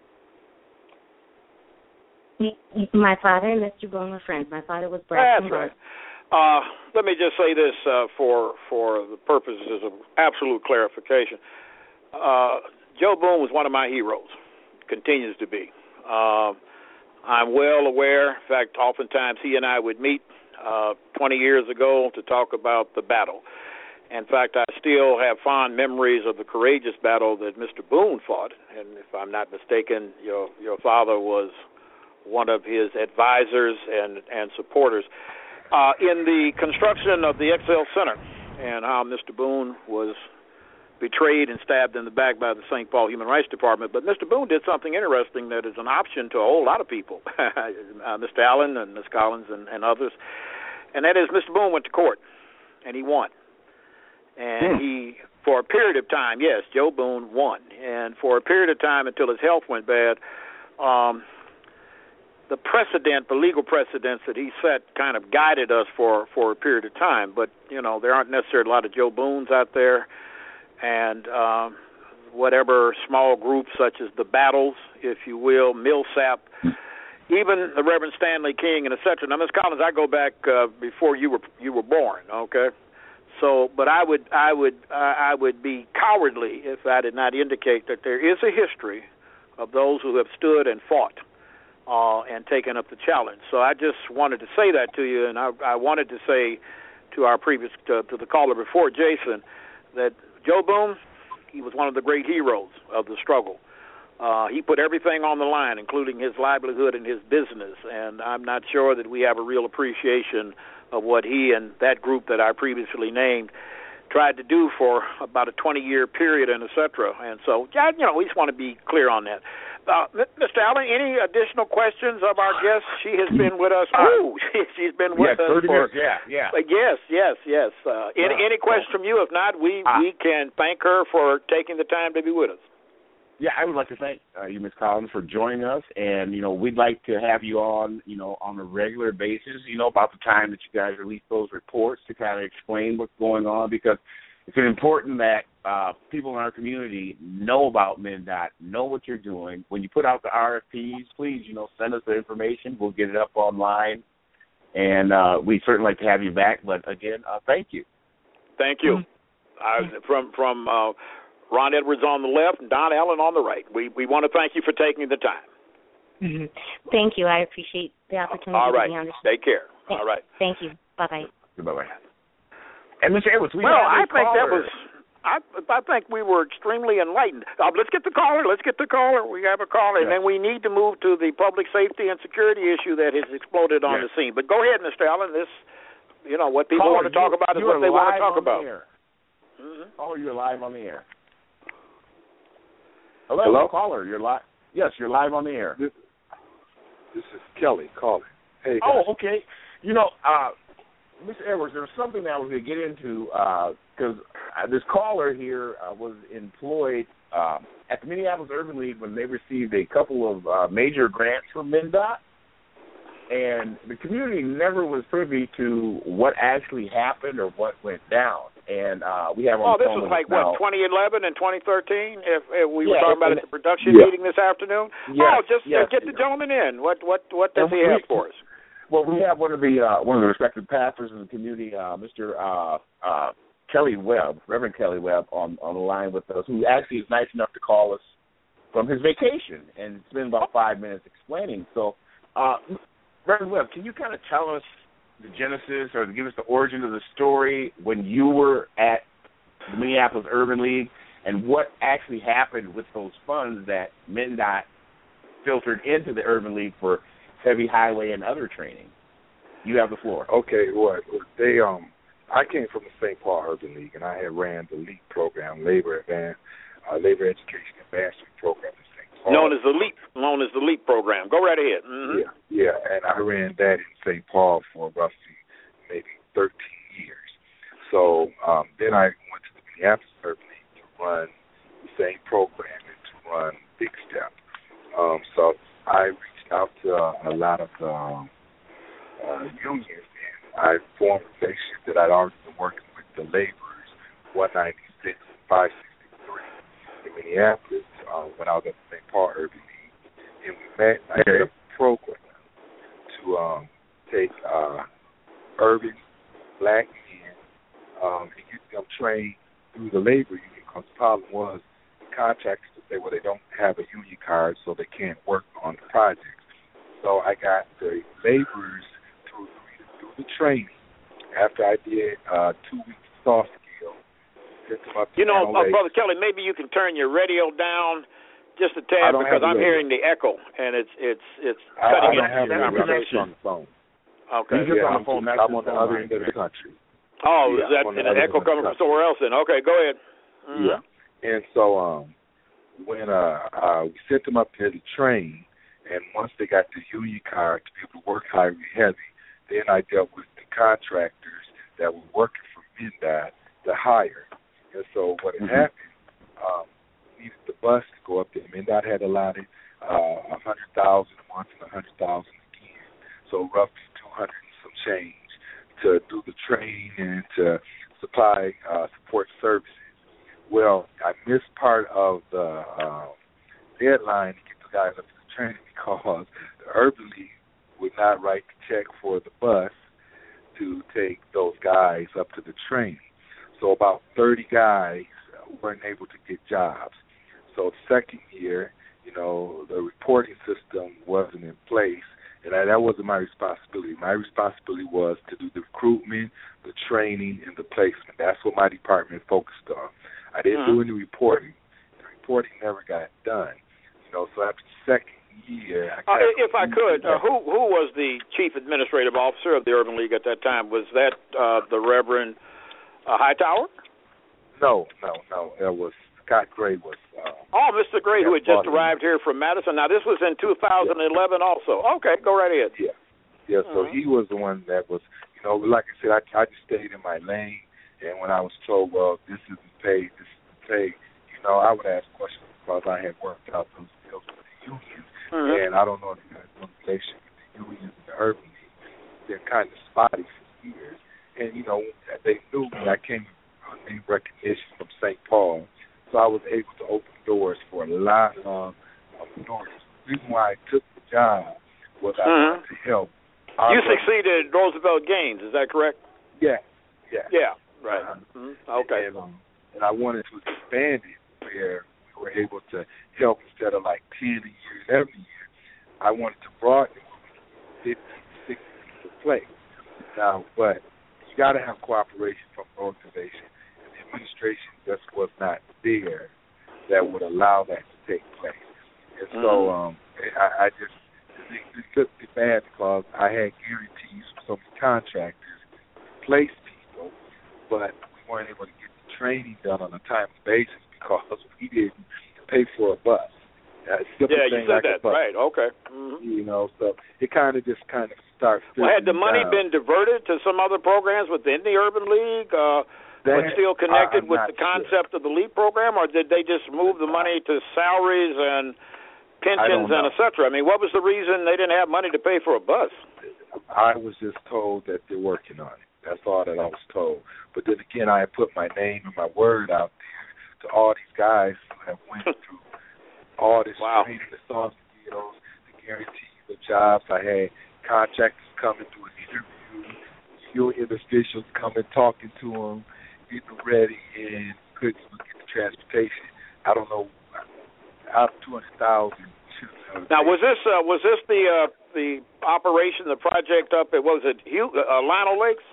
My father and Mister Boone were friends. My father was Braxton. That's right. Uh, let me just say this uh, for for the purposes of absolute clarification. Uh, Joe Boone was one of my heroes, continues to be. Uh, I'm well aware. In fact, oftentimes he and I would meet uh, twenty years ago to talk about the battle. In fact, I still have fond memories of the courageous battle that Mister Boone fought. And if I'm not mistaken, your your father was one of his advisors and, and supporters uh, in the construction of the X L Center, and how Mister Boone was betrayed and stabbed in the back by the Saint Paul Human Rights Department. But Mister Boone did something interesting that is an option to a whole lot of people, uh, Mister Allen and Miz Collins and, and others, and that is Mister Boone went to court, and he won. And hmm. he, for a period of time, yes, Joe Boone won. And for a period of time until his health went bad, um, the precedent, the legal precedents that he set kind of guided us for, for a period of time. But, you know, there aren't necessarily a lot of Joe Boones out there. And um, whatever small groups such as the Battles, if you will, Millsap, even the Reverend Stanley King and et cetera. Now, Miz Collins, I go back uh, before you were you were born, okay? So, but I would I would uh, I would be cowardly if I did not indicate that there is a history of those who have stood and fought uh, and taken up the challenge. So I just wanted to say that to you, and I, I wanted to say to our previous to, to the caller before, Jason, that Joe Boone, he was one of the great heroes of the struggle. Uh, he put everything on the line, including his livelihood and his business, and I'm not sure that we have a real appreciation of what he and that group that I previously named tried to do for about a twenty-year period and et cetera. And so, you know, we just want to be clear on that. Uh, Mister Allen, any additional questions of our guest? She has been with us. Ooh, she's been with yeah, us for. Yeah, yeah. Uh, yes, yes, yes. Uh, any, any questions from you? If not, we, uh, we can thank her for taking the time to be with us. yeah, I would like to thank uh, you, Miz Collins, for joining us, and you know, we'd like to have you on, you know, on a regular basis, you know, about the time that you guys release those reports to kind of explain what's going on, because it's important that uh, people in our community know about MnDOT, know what you're doing. When you put out the R F Ps, please, you know, send us the information. We'll get it up online, and uh, we'd certainly like to have you back. But again, uh, thank you. Thank you. Mm-hmm. Uh, from from uh, Ron Edwards on the left and Don Allen on the right. We we want to thank you for taking the time. Mm-hmm. Thank you. I appreciate the opportunity All right. to be on this. Take care. Thank, All right. Thank you. Bye-bye. Bye-bye. And Mister Edwards, we well, have I a think caller. that was. I I think we were extremely enlightened. Uh, let's get the caller. Let's get the caller. We have a caller, yeah. And then we need to move to the public safety and security issue that has exploded on yeah. the scene. But go ahead, Mister Allen. This, you know, what people caller, want to talk you, about is what they want to talk about. Mm-hmm. Caller, you're live on the air. Hello, Hello? caller. You're live. Yes, you're live on the air. This, this is Kelly calling. Hey. Guys. Oh, okay. You know, uh, Mister Edwards, there was something that I was going to get into because uh, this caller here uh, was employed uh, at the Minneapolis Urban League when they received a couple of uh, major grants from MnDOT, and the community never was privy to what actually happened or what went down. And uh, we have on oh, the this phone was like now. what twenty eleven and twenty thirteen. If, if we yeah, were talking about and, it at the production yeah. meeting this afternoon. Yes, oh, just yes, uh, get the gentleman in. What what what does and he we, have for us? Well, we have one of the uh, one of the respected pastors in the community, uh, Mister Uh, uh, Kelly Webb, Reverend Kelly Webb, on on the line with us, who actually is nice enough to call us from his vacation and spend about five minutes explaining. So, uh, Reverend Webb, can you kind of tell us the genesis or give us the origin of the story when you were at the Minneapolis Urban League and what actually happened with those funds that MnDOT filtered into the Urban League for heavy highway and other training? You have the floor. Okay, well, they um, I came from the Saint Paul Urban League, and I had ran the LEAP program, Labor Advance, uh, Labor Education Advancement Program in Saint Paul. Known as the LEAP, known as the LEAP program. Go right ahead. Mm-hmm. Yeah, yeah, and I ran that in Saint Paul for roughly maybe thirteen years. So um, then I went to the Minneapolis Urban League to run the same program and to run Big Step. Um, so I reached out to uh, a lot of the um, uh, unions, and I formed a relationship that I'd already been working with the laborers, one ninety-six and five sixty-three in Minneapolis uh, when I was at the Saint Paul Urban League. And we met, I had a program to um, take uh, urban black men um, and get them trained through the labor union, because the problem was the contractors would say, well, they don't have a union card, so they can't work on the projects. So I got the laborers to agree to do the training after I did uh, two weeks soft skill. You know, uh, Brother Kelly, maybe you can turn your radio down just a tad because I'm hearing the echo, and it's it's it's cutting into your conversation on the phone. Okay. Yeah, on the phone. I'm, I'm on the other end of the country. Oh, yeah, is that an echo coming from somewhere else then? Okay, go ahead. Mm-hmm. Yeah. And so um, when uh, uh, we sent them up there to train, and once they got the union card to be able to work highly heavy, then I dealt with the contractors that were working for MnDOT to hire. And so what had mm-hmm. happened, um, we needed the bus to go up there. MnDOT had allotted uh, one hundred thousand dollars once and one hundred thousand dollars again, so roughly two hundred and some change to do the training and to supply uh, support services. Well, I missed part of the uh, deadline to get the guys up to the training because the Urban League would not write the check for the bus to take those guys up to the training. So about thirty guys weren't able to get jobs. So the second year, you know, the reporting system wasn't in place, and I, that wasn't my responsibility. My responsibility was to do the recruitment, the training, and the placement. That's what my department focused on. I didn't mm-hmm. do any reporting. The reporting never got done. You know, so after the second year, I uh, if I could, uh, who who was the chief administrative officer of the Urban League at that time? Was that uh, the Reverend uh, Hightower? No, no, no. It was Scott Gray. Was uh, oh, Mister Gray, who had just arrived here from Madison. Now, this was in two thousand eleven, yeah. also. Okay, go right ahead. Yeah, yeah. So mm-hmm. he was the one that was, you know, like I said, I, I just stayed in my lane. And when I was told, well, this isn't paid, this isn't paid, you know, I would ask questions because I had worked out those deals with the unions, mm-hmm. and I don't know if you guys know the relationship with the unions and the Urban League. They're kind of spotty for years, and you know they knew me. I came with name recognition from Saint Paul, so I was able to open doors for a lot of minorities. The reason why I took the job was I mm-hmm. wanted to help. You succeeded at Roosevelt Gaines, is that correct? Yeah, yeah. Yeah, right. Uh, mm-hmm. Okay. And, um, and I wanted to expand it where we were able to help instead of like ten a year, eleven a year. I wanted to broaden it with fifty, sixty people play. Now, but you got to have cooperation from the organization. And the administration just was not there that would allow that to take place. And so um, I, I just, it, it took me bad because I had guarantees from some contractors to place people, but we weren't able to get the training done on a timely basis because we didn't pay for a bus. Uh, yeah, you said like that, right, okay. Mm-hmm. You know, so it kind of just kind of starts. Well, had the money down. been diverted to some other programs within the Urban League, uh, that, but still connected I'm with the concept sure. of the LEAP program, or did they just move the money to salaries and pensions and et cetera? I mean, what was the reason they didn't have money to pay for a bus? I was just told that they're working on it. That's all that I was told. But then again, I had put my name and my word out there to all these guys who have went through all this wow. training, the soft skills, the guarantee the jobs. I had contractors coming to an interview, union officials coming talking to them, getting ready, and couldn't even get the transportation. I don't know, out of two hundred thousand. Now, was this uh, was this the uh, the operation, the project up at, what was it, Hugo, uh, Lino Lakes?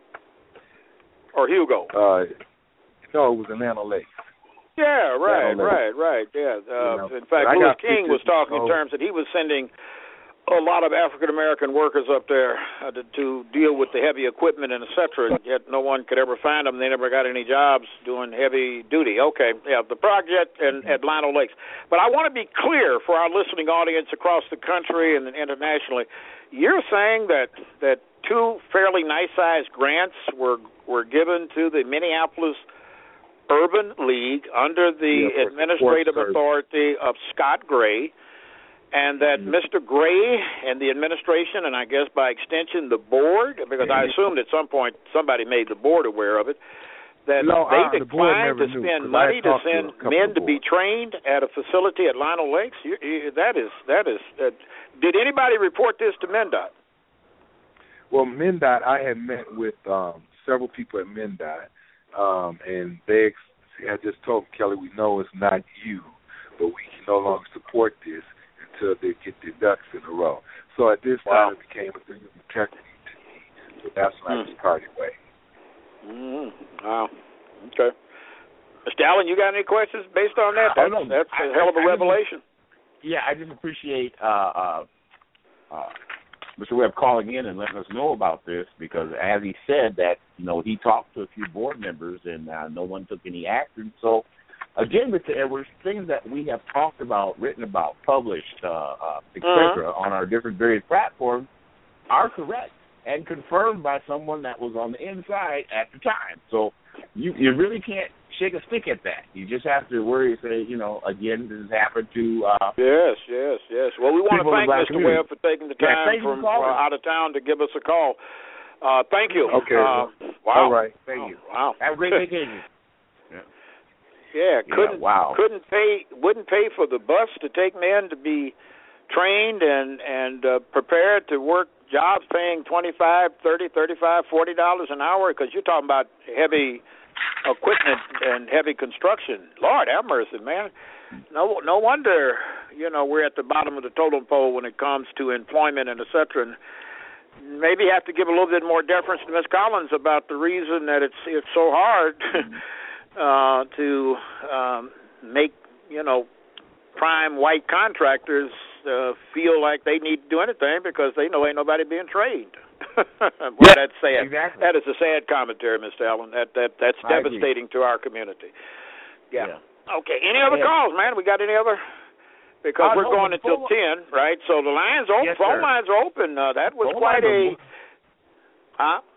Or Hugo? Uh, no, it was Atlanta Lakes. Yeah, right, Atlanta right, right, yeah. Uh, you know, in fact, Louis King was talking in so, terms that he was sending a lot of African-American workers up there uh, to, to deal with the heavy equipment and et cetera, and yet no one could ever find them. They never got any jobs doing heavy duty. Okay, yeah, the project in, at Lino Lakes. But I want to be clear for our listening audience across the country and internationally. You're saying that, that two fairly nice-sized grants were, were given to the Minneapolis Urban League under the yeah, administrative authority of Scott Gray, and that mm-hmm. Mister Gray and the administration, and I guess by extension the board, because mm-hmm. I assumed at some point somebody made the board aware of it, that no, they uh, declined the to spend money to send to men to be trained at a facility at Lino Lakes. You, you, that is, that is. Uh, did anybody report this to MnDOT? Well, MnDOT, I had met with um, several people at MnDOT, um, and they had just told me, Kelly, we know it's not you, but we can no longer support this until they get their ducks in a row. So at this wow. time, it became a thing of integrity to me. So that's when mm. I just parted way. Mm. Wow. Okay. Mister Allen, you got any questions based on that? That's, oh, no. that's a I, hell of a I, revelation. I just, yeah, I just appreciate uh, uh, uh, Mister Webb calling in and letting us know about this, because as he said that, you know, he talked to a few board members and uh, no one took any action. So, again, Mister Edwards, things that we have talked about, written about, published, uh, uh, et cetera, uh-huh. on our different various platforms are correct and confirmed by someone that was on the inside at the time. So you you really can't shake a stick at that. You just have to worry and say, you know, again, this has happened to... Uh, yes, yes, yes. Well, we want to thank Mister Webb for taking the time yeah, from uh, out of town to give us a call. Uh, thank you. Okay. Uh, wow. All right. Thank you. Wow. Have a great vacation. Yeah, couldn't yeah, wow. couldn't pay wouldn't pay for the bus to take men to be trained and and uh, prepared to work jobs paying twenty-five, thirty, thirty-five, forty dollars an hour, because you're talking about heavy equipment and heavy construction. Lord have mercy, man. No no wonder, you know, we're at the bottom of the totem pole when it comes to employment and et cetera. And maybe have to give a little bit more deference to Miz Collins about the reason that it's it's so hard Uh, to um, make, you know, prime white contractors uh, feel like they need to do anything because they know ain't nobody being trained. Well, yeah, that's sad. Exactly. That is a sad commentary, Mister Allen. That that that's I devastating agree. to our community. Yeah. yeah. Okay. Any other yeah. calls, man? We got any other? Because uh, we're no, going until ten, right? So the lines open. Yes, phone sir. lines are open. Uh, that was phone quite a. are... Huh?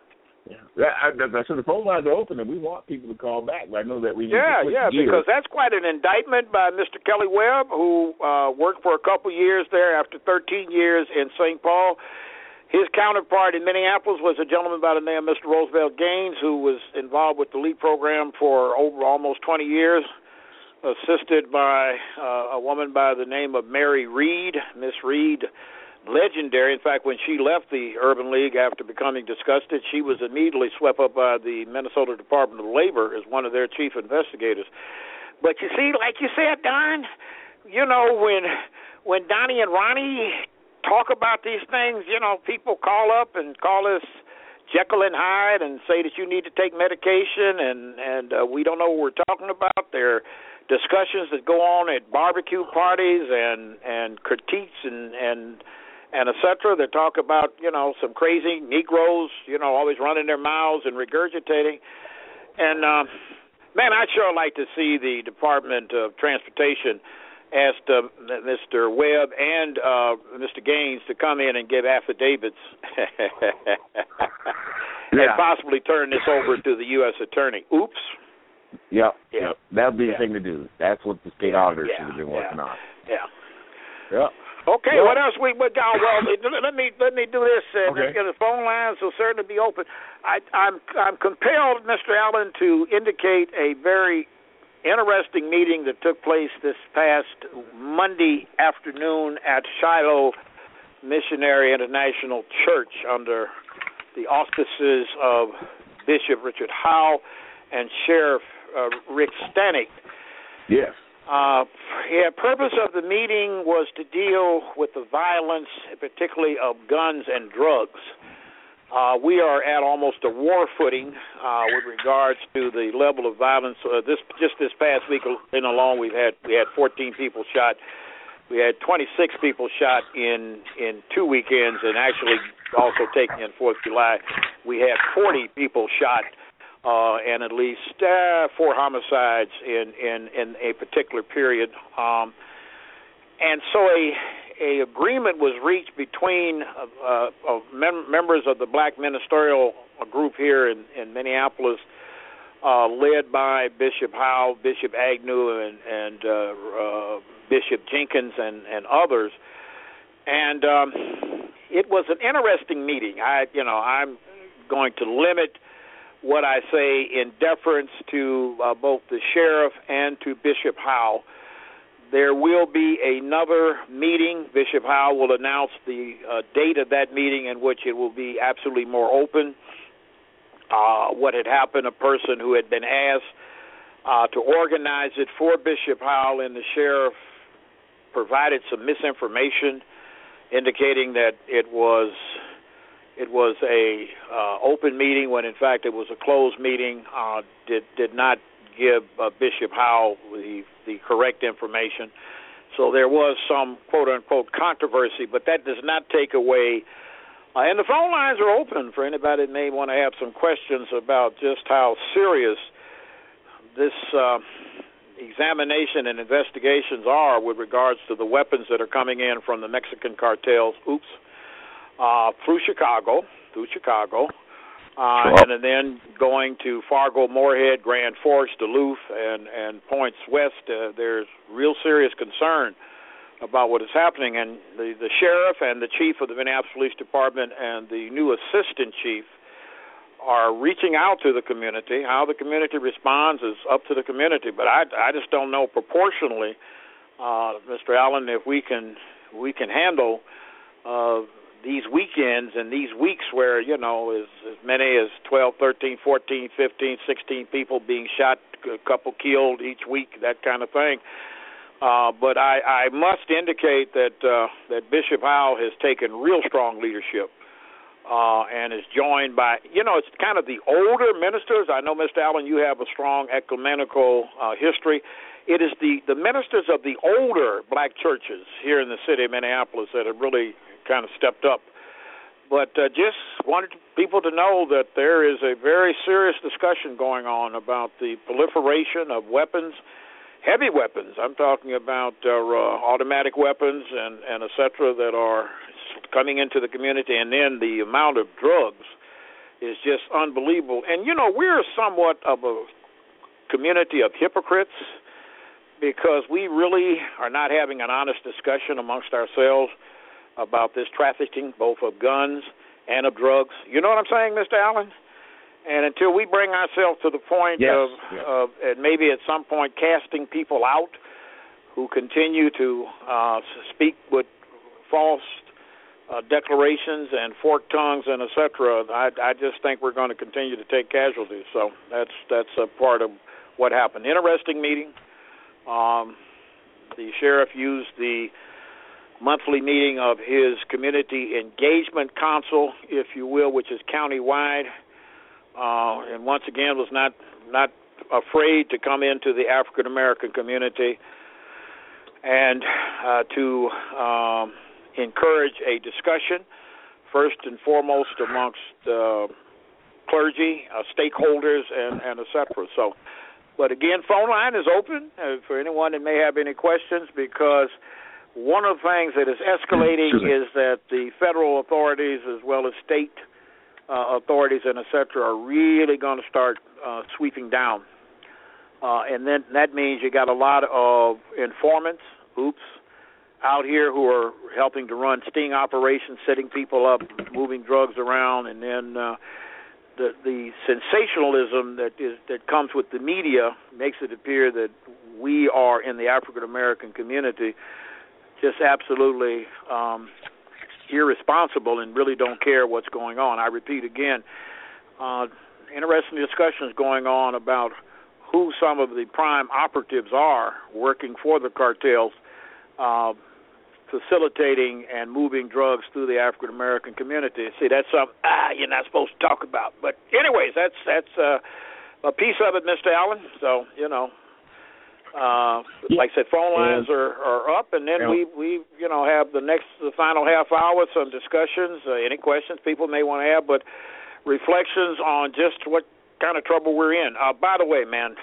Yeah, I, I, so the phone lines are open, and we want people to call back. I know that we need yeah, to switch yeah, gears. because that's quite an indictment by Mister Kelly Webb, who uh, worked for a couple years there after thirteen years in Saint Paul. His counterpart in Minneapolis was a gentleman by the name of Mister Roosevelt Gaines, who was involved with the LEAP program for over almost twenty years, assisted by uh, a woman by the name of Mary Reed. Miss Reed, legendary. In fact, when she left the Urban League after becoming disgusted, she was immediately swept up by the Minnesota Department of Labor as one of their chief investigators. But you see, like you said, Don, you know, when when Donnie and Ronnie talk about these things, you know, people call up and call us Jekyll and Hyde and say that you need to take medication, and, and uh, we don't know what we're talking about. There are discussions that go on at barbecue parties and, and critiques and, and and et cetera that talk about, you know, some crazy Negroes, you know, always running their mouths and regurgitating. And, uh, man, I'd sure like to see the Department of Transportation asked uh, Mister Webb and uh, Mister Gaines to come in and give affidavits and yeah. possibly turn this over to the U S Attorney. Oops. Yep, yeah. yep. That would be yeah. the thing to do. That's what the state auditors yeah. should have been working yeah. on. Yeah. Yep. Okay, yep. what else we we got? Well, let me let me do this. Uh, okay. The phone lines will certainly be open. I, I'm I'm compelled, Mister Allen, to indicate a very interesting meeting that took place this past Monday afternoon at Shiloh Missionary International Church under the auspices of Bishop Richard Howell and Sheriff uh, Rick Stanek. Yes. Uh, the purpose of the meeting was to deal with the violence, particularly of guns and drugs. Uh, we are at almost a war footing uh, with regards to the level of violence. Uh, this just this past week in alone, we've had we had fourteen people shot. We had twenty-six people shot in in two weekends, and actually also taking in Fourth of July, we had forty people shot, uh, and at least uh, four homicides in, in, in a particular period. Um, and so a a agreement was reached between uh, uh, mem- members of the Black Ministerial group here in, in Minneapolis, uh, led by Bishop Howell, Bishop Agnew, and, and uh, uh, Bishop Jenkins, and, and others. And um, it was an interesting meeting. I, you know, I'm going to limit what I say in deference to uh, both the sheriff and to Bishop Howell. There will be another meeting. Bishop Howell will announce the uh, date of that meeting in which it will be absolutely more open. Uh, what had happened, a person who had been asked uh, to organize it for Bishop Howell and the sheriff provided some misinformation indicating that it was it was a uh, open meeting when in fact it was a closed meeting, uh, did, did not give uh, Bishop Howell the, the correct information. So there was some quote-unquote controversy, but that does not take away. Uh, and the phone lines are open for anybody that may want to have some questions about just how serious this uh, examination and investigations are with regards to the weapons that are coming in from the Mexican cartels, oops, uh, through Chicago, through Chicago. Uh, sure. And then going to Fargo, Moorhead, Grand Forks, Duluth, and, and points west, uh, there's real serious concern about what is happening. And the, the sheriff and the chief of the Minneapolis Police Department and the new assistant chief are reaching out to the community. How the community responds is up to the community. But I, I just don't know proportionally, uh, Mister Allen, if we can we can handle uh, these weekends and these weeks where, you know, as, as many as twelve, thirteen, fourteen, fifteen, sixteen people being shot, a couple killed each week, that kind of thing. Uh, but I, I must indicate that uh, that Bishop Howell has taken real strong leadership uh, and is joined by, you know, it's kind of the older ministers. I know, Mister Allen, you have a strong ecumenical uh, history. It is the, the ministers of the older black churches here in the city of Minneapolis that have really kind of stepped up. But uh, just wanted people to know that there is a very serious discussion going on about the proliferation of weapons, heavy weapons. I'm talking about uh, uh, automatic weapons and, and et cetera that are coming into the community, and then the amount of drugs is just unbelievable. And, you know, we're somewhat of a community of hypocrites because we really are not having an honest discussion amongst ourselves about this trafficking, both of guns and of drugs. You know what I'm saying, Mister Allen? And until we bring ourselves to the point yes, of, yes. of and maybe at some point casting people out who continue to uh, speak with false uh, declarations and forked tongues and et cetera, I, I just think we're going to continue to take casualties. So that's that's a part of what happened. Interesting meeting. Um, the sheriff used the monthly meeting of his community engagement council, if you will, which is countywide, uh, and once again was not not afraid to come into the African American community and uh, to um, encourage a discussion, first and foremost amongst uh, clergy, uh, stakeholders, and, and et cetera. So, but again, phone line is open uh, for anyone that may have any questions, because one of the things that is escalating is that the federal authorities as well as state uh, authorities and et cetera are really going to start uh, sweeping down. Uh, and then that means you got a lot of informants, oops, out here who are helping to run sting operations, setting people up, moving drugs around, and then uh, the the sensationalism that is that comes with the media makes it appear that we are in the African American community just absolutely um, irresponsible and really don't care what's going on. I repeat again, uh, interesting discussions going on about who some of the prime operatives are working for the cartels, uh, facilitating and moving drugs through the African American community. See, that's something ah, you're not supposed to talk about. But anyways, that's that's uh, a piece of it, Mister Allen. So you know, uh, like I said, phone lines are, are up, and then yeah. we we you know have the next the final half hour some discussions. Uh, any questions people may want to have, but reflections on just what kind of trouble we're in. Uh, by the way, man,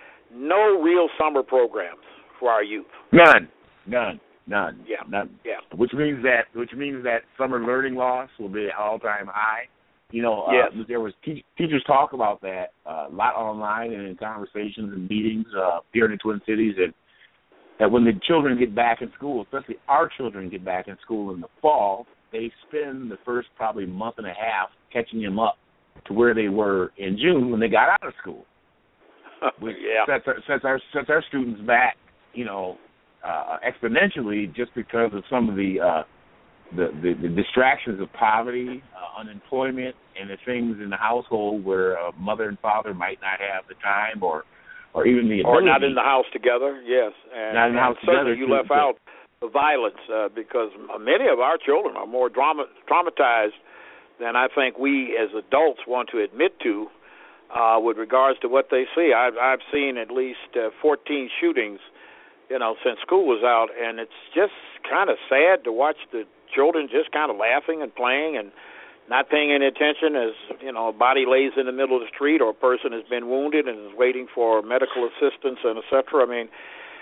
no real summer programs for our youth. None, none, none. Yeah, none. Yeah. Which means that which means that summer learning loss will be at all-time high. You know, yes. uh, there was te- teachers talk about that uh, a lot online and in conversations and meetings uh, here in the Twin Cities, and that when the children get back in school, especially our children get back in school in the fall, they spend the first probably month and a half catching them up to where they were in June when they got out of school. Which yeah. sets our, sets our sets our students back, you know, uh, exponentially just because of some of the uh, the, the, the distractions of poverty, uh, unemployment, and the things in the household where a mother and father might not have the time or or even the ability. Or not in the house together, yes. And, not in the house and certainly together. you left out the violence uh, because many of our children are more drama- traumatized than I think we as adults want to admit to uh, with regards to what they see. I've, I've seen at least uh, fourteen shootings, you know, since school was out, and it's just kind of sad to watch the children just kind of laughing and playing and not paying any attention as, you know, a body lays in the middle of the street or a person has been wounded and is waiting for medical assistance and et cetera. I mean,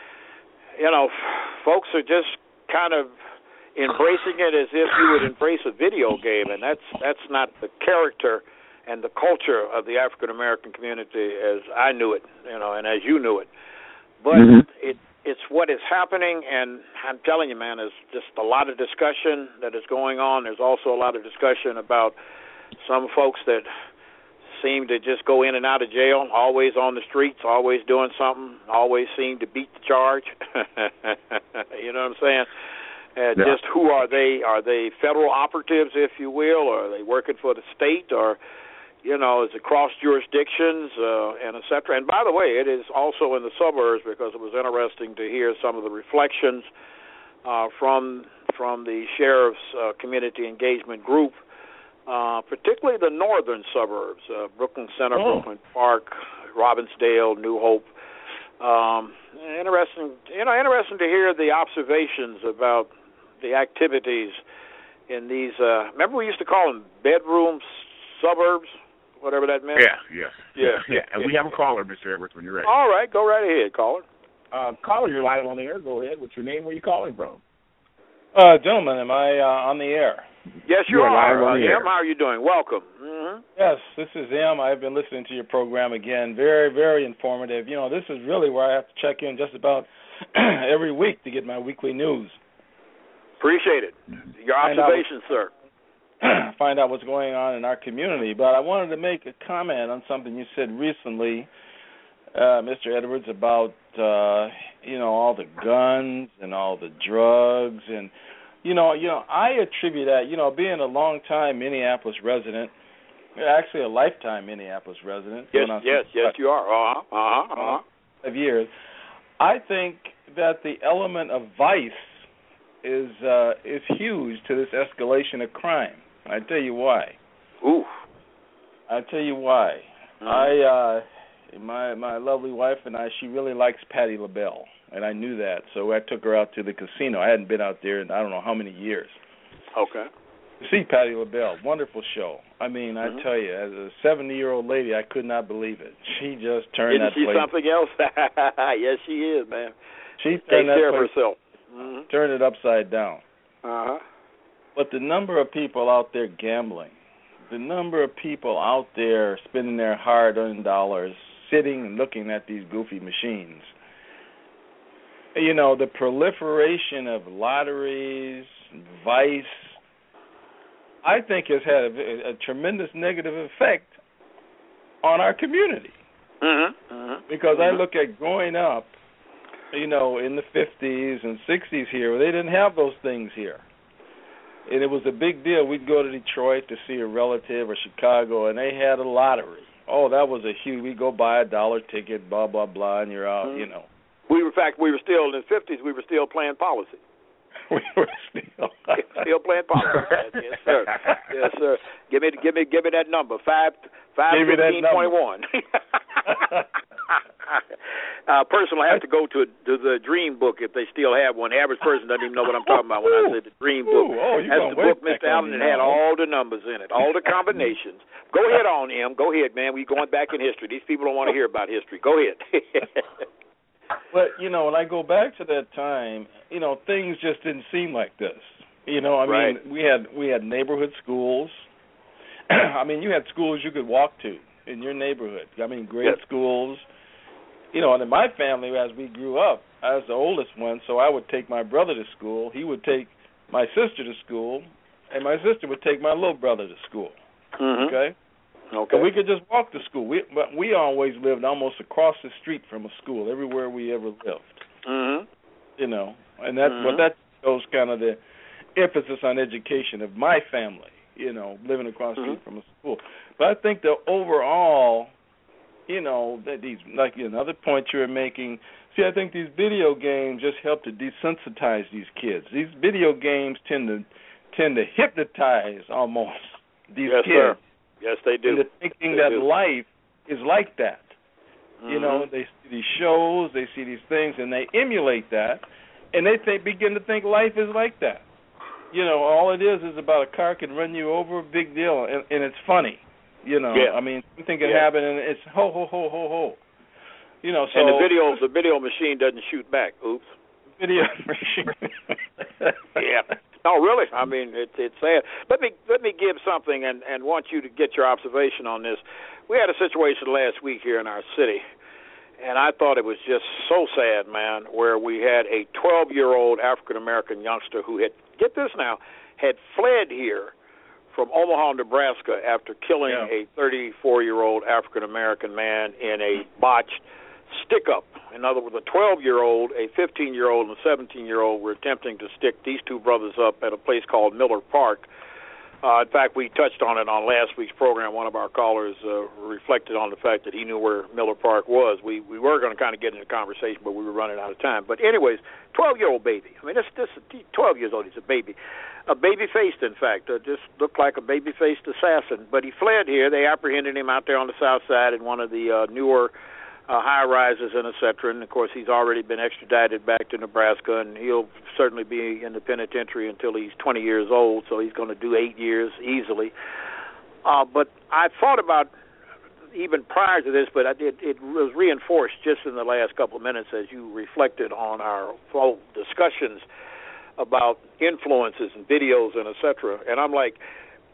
you know, folks are just kind of embracing it as if you would embrace a video game, and that's that's not the character and the culture of the African American community as I knew it, you know, and as you knew it. But mm-hmm. it it's what is happening, and I'm telling you, man, there's just a lot of discussion that is going on. There's also a lot of discussion about some folks that seem to just go in and out of jail, always on the streets, always doing something, always seem to beat the charge. You know what I'm saying? Uh, yeah. Just who are they? Are they federal operatives, if you will, or are they working for the state, or, you know, is it cross jurisdictions, uh, and et cetera? And by the way, it is also in the suburbs because it was interesting to hear some of the reflections uh, from from the sheriff's uh, community engagement group, uh, particularly the northern suburbs, uh, Brooklyn Center, oh. Brooklyn Park, Robbinsdale, New Hope. Um, interesting, you know, interesting to hear the observations about the activities in these, uh, remember we used to call them bedroom suburbs, whatever that meant? Yeah, yeah. Yeah. yeah. And we have a caller, Mister Edwards, when you're ready. All right, go right ahead, caller. Uh, caller, you're live on the air. Go ahead. What's your name? Where are you calling from? Uh, gentlemen, am I uh, on the air? Yes, you, you are. are live on uh, the air. How are you doing? Welcome. Mm-hmm. Mm-hmm. Yes, this is M. I've been listening to your program again. Very, very informative. You know, this is really where I have to check in just about every week to get my weekly news. Appreciate it. Your observations, sir. Find out what's going on in our community. But I wanted to make a comment on something you said recently, uh, Mister Edwards, about, uh, you know, all the guns and all the drugs. And, you know, you know, I attribute that, you know, being a long-time Minneapolis resident, actually a lifetime Minneapolis resident. Yes, yes, yes, you are. Uh-huh, uh-huh, uh-huh. Of years. I think that the element of vice is uh, is huge to this escalation of crime. I tell you why. Ooh. I tell you why. Mm. I uh, my my lovely wife and I, she really likes Patti LaBelle, and I knew that, so I took her out to the casino. I hadn't been out there in I don't know how many years. Okay. To see Patti LaBelle, wonderful show. I mean, mm-hmm. I tell you, as a seventy-year-old lady, I could not believe it. She just turned Isn't that she place. something else? Yes, she is, man. She Takes turned that care of place, herself. Mm-hmm. Turned it upside down. Uh-huh. But the number of people out there gambling, the number of people out there spending their hard-earned dollars, sitting and looking at these goofy machines, you know, the proliferation of lotteries, vice, I think has had a, a tremendous negative effect on our community. Mm-hmm. Mm-hmm. Because mm-hmm. I look at growing up, you know, in the fifties and sixties here, they didn't have those things here. And it was a big deal. We'd go to Detroit to see a relative or Chicago, and they had a lottery. Oh, that was a huge, we'd go buy a dollar ticket, blah, blah, blah, and you're out, mm-hmm. you know. We were, in fact, we were still, in the fifties, we were still playing policy. We were still. still playing policy. Yes, sir. Yes, sir. Give me, give me, give me that number, five, five, fifteen, twenty-one. Uh, personally, I have to go to, to the Dream Book if they still have one. The average person doesn't even know what I'm talking about when I say the Dream Book. Ooh, oh, That's the book, Mister Allen, that had all the numbers in it, all the combinations. Go ahead on, M. Go ahead, man. We're going back in history. These people don't want to hear about history. Go ahead. But, you know, when I go back to that time, you know, things just didn't seem like this. You know, I right. mean, we had we had neighborhood schools. I mean, you had schools you could walk to in your neighborhood. I mean, grade yes. schools. You know, and in my family, as we grew up, I was the oldest one, so I would take my brother to school. He would take my sister to school, and my sister would take my little brother to school. Mm-hmm. Okay? Okay. And we could just walk to school. We but we always lived almost across the street from a school, everywhere we ever lived. Mm-hmm. You know, and that mm-hmm. well, that shows kind of the emphasis on education of my family, you know, living across the mm-hmm. street from a school. But I think the overall, you know, that these, like another point you were making, see, I think these video games just help to desensitize these kids. These video games tend to tend to hypnotize almost these yes, kids. Sir. Yes, they do. Into thinking they that do. life is like that. Mm-hmm. You know, they see these shows, they see these things, and they emulate that, and they think, begin to think life is like that. You know, all it is is about a car can run you over, big deal, and, and it's funny. You know, yeah. I mean, something can yeah. happen, and it's ho ho ho ho ho. You know, so and the video the video machine doesn't shoot back. Oops. Video machine. yeah. No, really. I mean, it's it's sad. Let me let me give something and and want you to get your observation on this. We had a situation last week here in our city, and I thought it was just so sad, man, where we had a twelve-year-old African American youngster who had, get this now, had fled here from Omaha, Nebraska, after killing yeah. a thirty-four-year-old African American man in a botched stick-up. In other words, a twelve-year-old, a fifteen-year-old, and a seventeen-year-old were attempting to stick these two brothers up at a place called Miller Park. Uh, in fact, we touched on it on last week's program. One of our callers uh, reflected on the fact that he knew where Miller Park was. We we were going to kind of get into a conversation, but we were running out of time. But anyways, twelve-year-old baby. I mean, this this twelve years old. He's a baby, a baby-faced, in fact. Uh, just looked like a baby-faced assassin. But he fled here. They apprehended him out there on the south side in one of the uh, newer Uh, high-rises and et cetera, and of course he's already been extradited back to Nebraska, and he'll certainly be in the penitentiary until he's twenty years old, so he's going to do eight years easily. Uh, but I thought about, even prior to this, but I did, it was reinforced just in the last couple of minutes as you reflected on our full discussions about influences and videos and et cetera, and I'm like,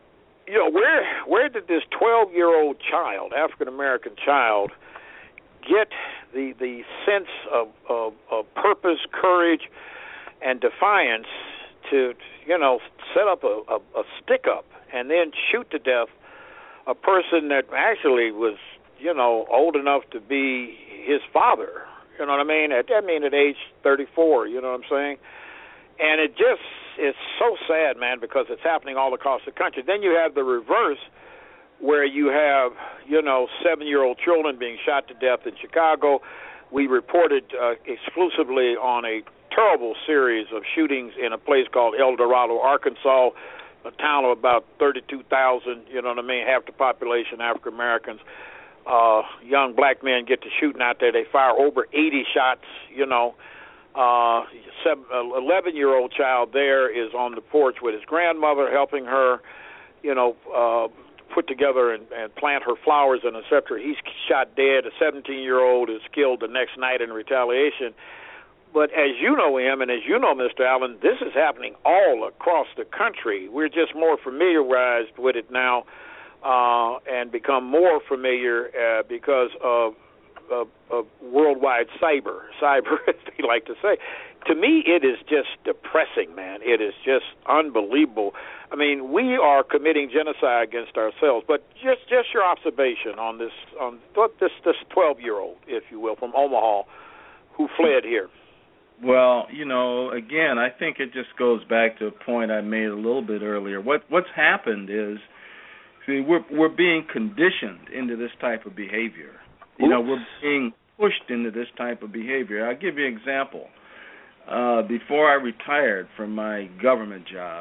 you know, where where did this twelve-year-old child, African-American child, get the the sense of, of, of purpose, courage, and defiance to, you know, set up a, a, a stick-up and then shoot to death a person that actually was, you know, old enough to be his father? You know what I mean? At, I mean, at age thirty-four, you know what I'm saying? And it just is so sad, man, because it's happening all across the country. Then you have the reverse, where you have, you know, seven-year-old children being shot to death in Chicago. We reported uh, exclusively on a terrible series of shootings in a place called El Dorado, Arkansas, a town of about thirty-two thousand, you know what I mean, half the population African Americans. Uh, young black men get to shooting out there. They fire over eighty shots, you know. Uh, seven, eleven-year-old child there is on the porch with his grandmother, helping her, you know, uh, put together and, and plant her flowers and et cetera. He's shot dead. A seventeen-year-old is killed the next night in retaliation. But as you know him and as you know, Mister Allen, this is happening all across the country. We're just more familiarized with it now uh, and become more familiar uh, because of, of, of worldwide cyber, cyber, as they like to say. To me, it is just depressing, man. It is just unbelievable. I mean, we are committing genocide against ourselves. But just just your observation on this on this this twelve-year-old, if you will, from Omaha, who fled here. Well, you know, again, I think it just goes back to a point I made a little bit earlier. What what's happened is, see, we're we're being conditioned into this type of behavior. You Oops. know, we're being pushed into this type of behavior. I'll give you an example. Uh, before I retired from my government job,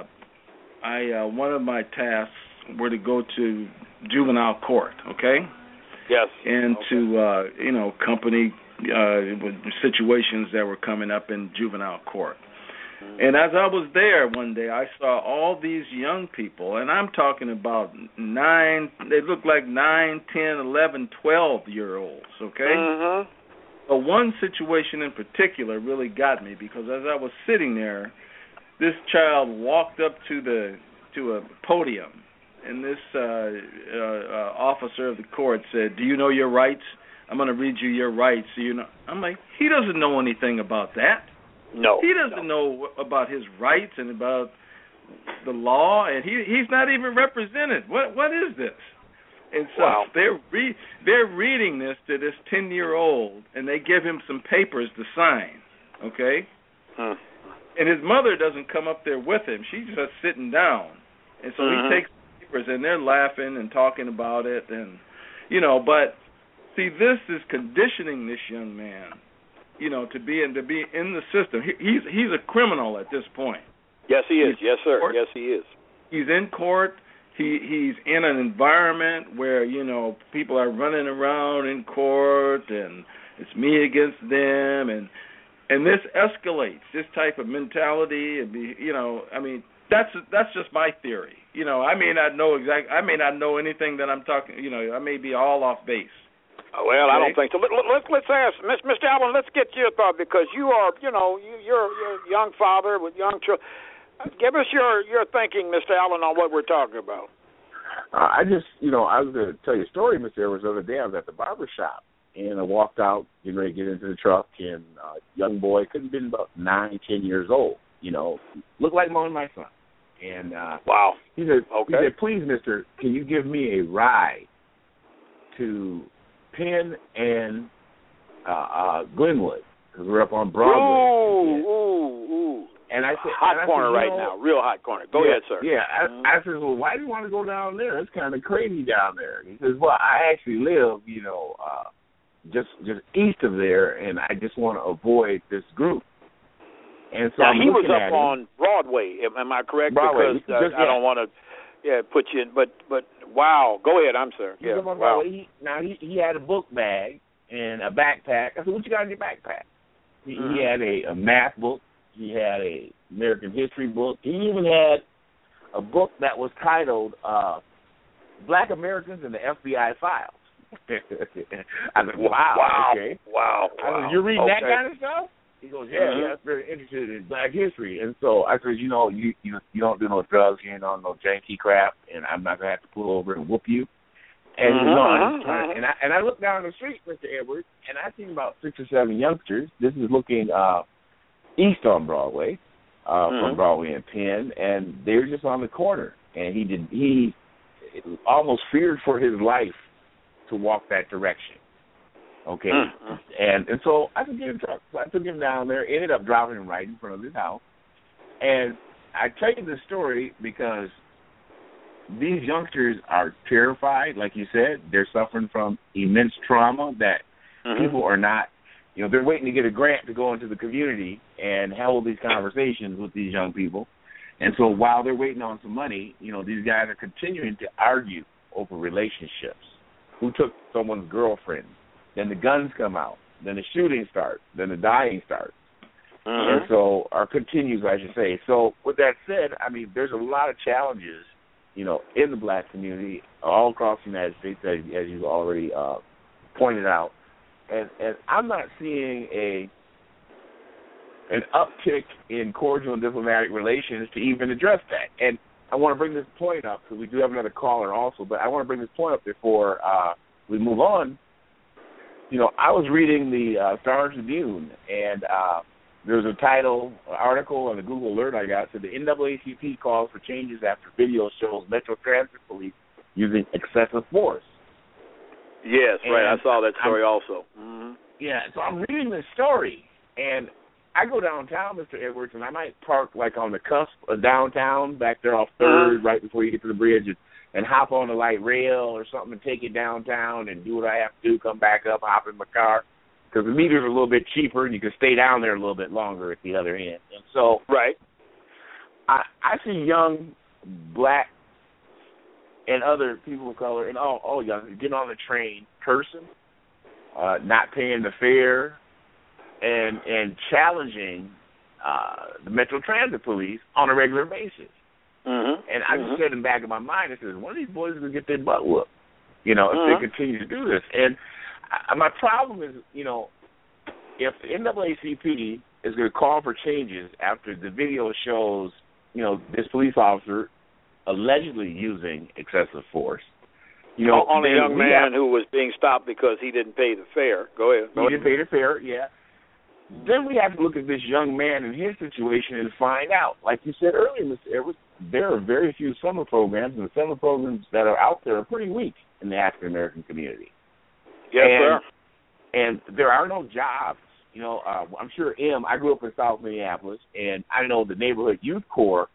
I uh, one of my tasks were to go to juvenile court. Okay. Yes. And okay. to uh, you know, accompany uh, situations that were coming up in juvenile court. Mm-hmm. And as I was there one day, I saw all these young people, and I'm talking about nine. They looked like nine, ten, eleven, twelve-year-olds. Okay. Mm-hmm. But one situation in particular really got me because as I was sitting there, this child walked up to the to a podium, and this uh, uh, uh, officer of the court said, "Do you know your rights? I'm going to read you your rights." So you know, I'm like, he doesn't know anything about that. No, he doesn't no. know about his rights and about the law, and he he's not even represented. What what is this? And so wow. they're re- they're reading this to this ten-year-old, and they give him some papers to sign, okay? Huh. And his mother doesn't come up there with him. She's just sitting down. And so uh-huh. he takes the papers, and they're laughing and talking about it. And, you know, but, see, this is conditioning this young man, you know, to be in, to be in the system. He, he's, he's a criminal at this point. Yes, he is. He's yes, sir. Court. Yes, he is. He's in court. He he's in an environment where, you know, people are running around in court and it's me against them, and and this escalates this type of mentality. And be, you know, I mean, that's that's just my theory. You know, I may not know exact. I may not know anything that I'm talking. You know, I may be all off base. Well, okay? I don't think so. Let, let, let's ask Mister Allen. Let's get your thought because you are, you know, you, you're you're a young father with young children. Give us your, your thinking, Mister Allen, on what we're talking about. Uh, I just, you know, I was going to tell you a story, Mister Edwards. The other day I was at the barber shop, and I walked out, getting ready to get into the truck, and a young boy, couldn't have been about nine, ten years old, you know, looked like my, my son. And uh, wow. He said, okay. he said, please, mister, can you give me a ride to Penn and uh, uh, Glenwood? Because we're up on Broadway. Ooh, ooh, ooh. And I said, hot and I corner said, right know, now, real hot corner. Go yeah, ahead, sir. Yeah, I, mm-hmm. I said, well, why do you want to go down there? It's kind of crazy down there. He says, well, I actually live, you know, uh, just just east of there, and I just want to avoid this group. And so now I'm he was looking up at on him. Broadway. Am, am I correct? Broadway. Because uh, just, I yeah. don't want to, yeah, put you in. But but wow, go ahead. I'm sorry. He yeah. was on Wow. Broadway. He, now he he had a book bag and a backpack. I said, what you got in your backpack? He, mm-hmm. he had a, a math book. He had a American history book. He even had a book that was titled uh, Black Americans and the F B I Files. I said, wow, wow, okay. wow, I said, wow. you're reading okay. that kind of stuff? He goes, yeah, yeah, that's very interested in Black history. And so I said, you know, you you you don't do no drugs, you ain't on no janky crap, and I'm not gonna have to pull over and whoop you. And uh-huh, you know, I'm just uh-huh. trying to, and I and I look down the street, Mister Edwards, and I see about six or seven youngsters. This is looking uh, east on Broadway, uh, mm-hmm. from Broadway and Penn, and they're just on the corner. And he did he almost feared for his life to walk that direction. Okay, mm-hmm. and and so I took him, I took him down there. Ended up dropping him right in front of his house. And I tell you this story because these youngsters are terrified. Like you said, they're suffering from immense trauma that mm-hmm. people are not. You know, they're waiting to get a grant to go into the community and hold these conversations with these young people. And so while they're waiting on some money, you know, these guys are continuing to argue over relationships. Who took someone's girlfriend? Then the guns come out. Then the shooting starts. Then the dying starts. Mm-hmm. And so, or continues, I should say. So with that said, I mean, there's a lot of challenges, you know, in the Black community all across the United States, as, as you already uh, pointed out. And, and I'm not seeing a an uptick in cordial and diplomatic relations to even address that. And I want to bring this point up because we do have another caller also, but I want to bring this point up before uh, we move on. You know, I was reading the uh, Star Tribune, and uh, there was a title, an article on the Google alert I got, said the N double A C P calls for changes after video shows Metro Transit Police using excessive force. Yes, and right. I saw that story I'm, also. Mm-hmm. Yeah, so I'm reading this story, and I go downtown, Mister Edwards, and I might park like on the cusp of downtown, back there off Third, right before you get to the bridge, and, and hop on the light rail or something and take it downtown and do what I have to do, come back up, hop in my car, because the meters are a little bit cheaper and you can stay down there a little bit longer at the other end. And so, right, I, I see young Black and other people of color and all, all young getting on the train, cursing, uh, not paying the fare, and and challenging uh, the Metro Transit Police on a regular basis. Mm-hmm. And I mm-hmm. just said in the back of my mind, I said, one of these boys is going to get their butt whooped, you know, if mm-hmm. they continue to do this. And I, my problem is, you know, if the N double A C P is going to call for changes after the video shows, you know, this police officer allegedly using excessive force, you know, on a young man have, who was being stopped because he didn't pay the fare. Go ahead. Go he ahead. didn't pay the fare, yeah. Then we have to look at this young man and his situation and find out. Like you said earlier, Mister Edwards, there are very few summer programs, and the summer programs that are out there are pretty weak in the African American community. Yes, and, sir. And there are no jobs. You know, uh, I'm sure M. I grew up in South Minneapolis, and I know the Neighborhood Youth Corps.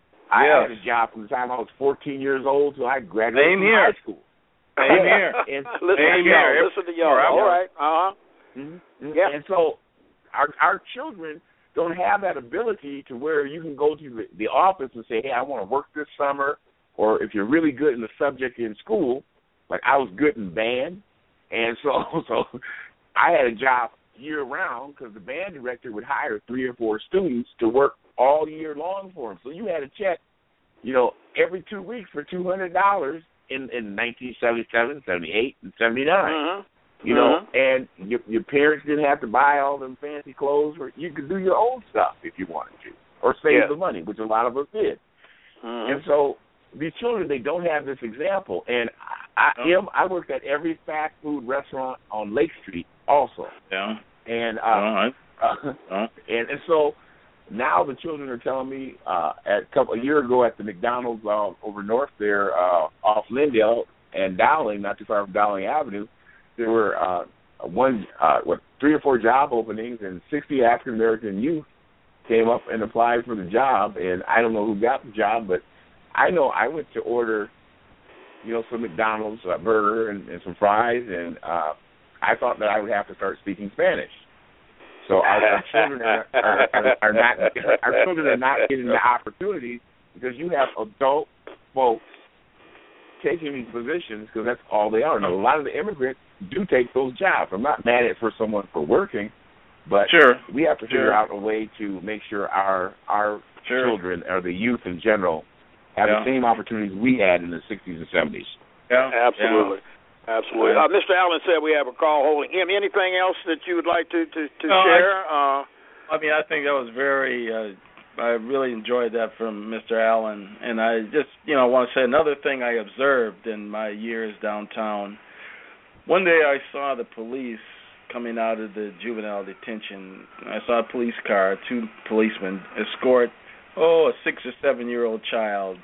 I yes. had a job from the time I was fourteen years old till I graduated Same from here. high school. Same here. And, listen Same to y'all. here. Listen to y'all. All right. Uh-huh. Mm-hmm. Yeah. And so our our children don't have that ability to where you can go to the, the office and say, hey, I want to work this summer, or if you're really good in the subject in school, like I was good in band, and so so I had a job year-round because the band director would hire three or four students to work all year long for him. So you had a check, you know, every two weeks for two hundred dollars in, in nineteen seventy-seven, seventy-eight, and seventy-nine. Mm-hmm. You know, mm-hmm. and your, your parents didn't have to buy all them fancy clothes. Or you could do your own stuff if you wanted to, or save yeah. the money, which a lot of us did. Mm-hmm. And so these children, they don't have this example. And I, I, am, I worked at every fast food restaurant on Lake Street also. Yeah. And uh, uh, uh, uh, and and so now the children are telling me uh, at a couple a year ago at the McDonald's uh, over north there uh, off Lindale and Dowling, not too far from Dowling Avenue, there were uh, one uh, what three or four job openings, and sixty African American youth came up and applied for the job. And I don't know who got the job, but I know I went to order, you know, some McDonald's a burger and, and some fries, and uh, I thought that I would have to start speaking Spanish. So our, our children are, are, are, are not our children are not getting the opportunities because you have adult folks taking these positions because that's all they are. Now, a lot of the immigrants do take those jobs. I'm not mad at for someone for working, but sure. we have to figure sure. out a way to make sure our our sure. children or the youth in general have yeah. the same opportunities we had in the sixties and seventies. Yeah, absolutely. Yeah. Absolutely. Uh, Mister Allen said we have a call holding him. Anything else that you would like to, to, to no, share? I, uh, I mean, I think that was very. Uh, I really enjoyed that from Mister Allen, and I just, you know, want to say another thing I observed in my years downtown. One day I saw the police coming out of the juvenile detention. I saw a police car, two policemen escort, oh, a six or seven year old child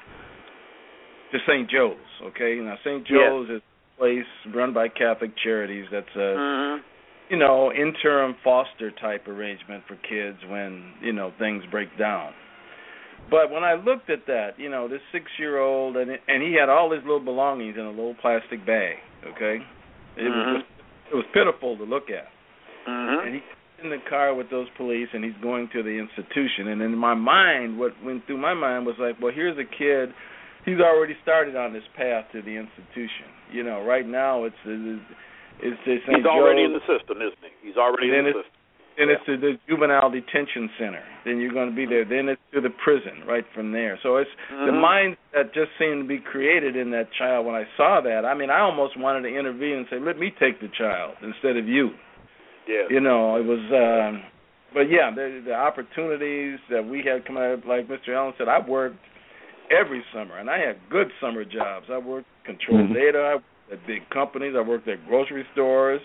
to Saint Joe's. Okay, now Saint Joe's yes. is a place run by Catholic Charities. That's a mm-hmm. you know, interim foster type arrangement for kids when, you know, things break down. But when I looked at that, you know, this six-year-old, and it, and he had all his little belongings in a little plastic bag, okay? It mm-hmm. was it was pitiful to look at. Mm-hmm. And he's in the car with those police, and he's going to the institution. And in my mind, what went through my mind was like, well, here's a kid. He's already started on this path to the institution. You know, right now it's... it's It's to Saint He's already Joe's. in the system, isn't he? He's already then in the it's, system. Then yeah. it's to the juvenile detention center. Then you're going to be there. Then it's to the prison right from there. So it's mm-hmm. the mindset just seemed to be created in that child. When I saw that, I mean, I almost wanted to intervene and say, "Let me take the child instead of you." Yeah. You know, it was. Um, but yeah, the, the opportunities that we had come out, like Mister Allen said, I worked every summer, and I had good summer jobs. I worked control mm-hmm. data. I at big companies. I worked at grocery stores.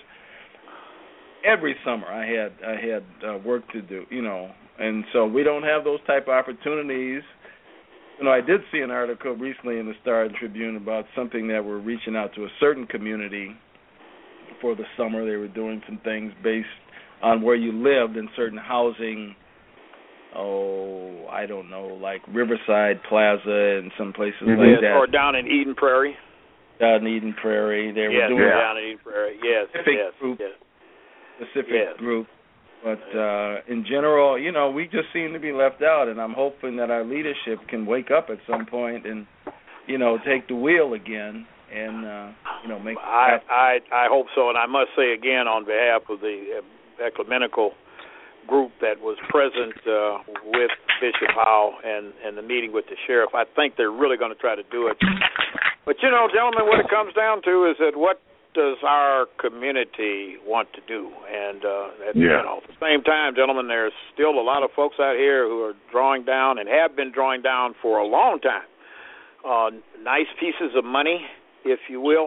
Every summer I had I had uh, work to do, you know, and so we don't have those type of opportunities. You know, I did see an article recently in the Star Tribune about something that we're reaching out to a certain community for the summer. They were doing some things based on where you lived in certain housing, oh, I don't know, like Riverside Plaza and some places mm-hmm. like yes, that. Or down in Eden Prairie. Down in Eden Prairie, they yes, were doing yeah. down in Eden Prairie. Yes, specific yes, group, yes. specific yes. group. But uh, in general, you know, we just seem to be left out, and I'm hoping that our leadership can wake up at some point and, you know, take the wheel again and, uh, you know, make. I I I hope so, and I must say again on behalf of the uh, ecumenical group that was present uh, with Bishop Howe and and the meeting with the sheriff, I think they're really going to try to do it. But, you know, gentlemen, what it comes down to is that what does our community want to do? And uh, at, yeah. you know, at the same time, gentlemen, there's still a lot of folks out here who are drawing down and have been drawing down for a long time. Uh, nice pieces of money, if you will.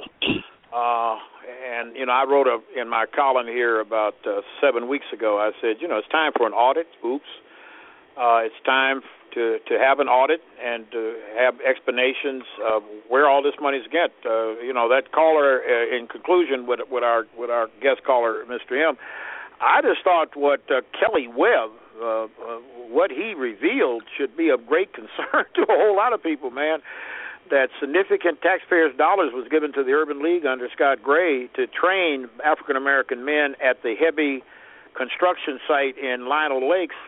Uh, and, you know, I wrote a, in my column here about uh, seven weeks ago, I said, you know, it's time for an audit. Oops. Uh, it's time to to have an audit and to have explanations of where all this money's get. Uh, you know, that caller, uh, in conclusion, with with our with our guest caller, Mister M, I just thought what uh, Kelly Webb, uh, uh, what he revealed, should be of great concern to a whole lot of people, man. That significant taxpayers' dollars was given to the Urban League under Scott Gray to train African American men at the heavy construction site in Lionel Lakes.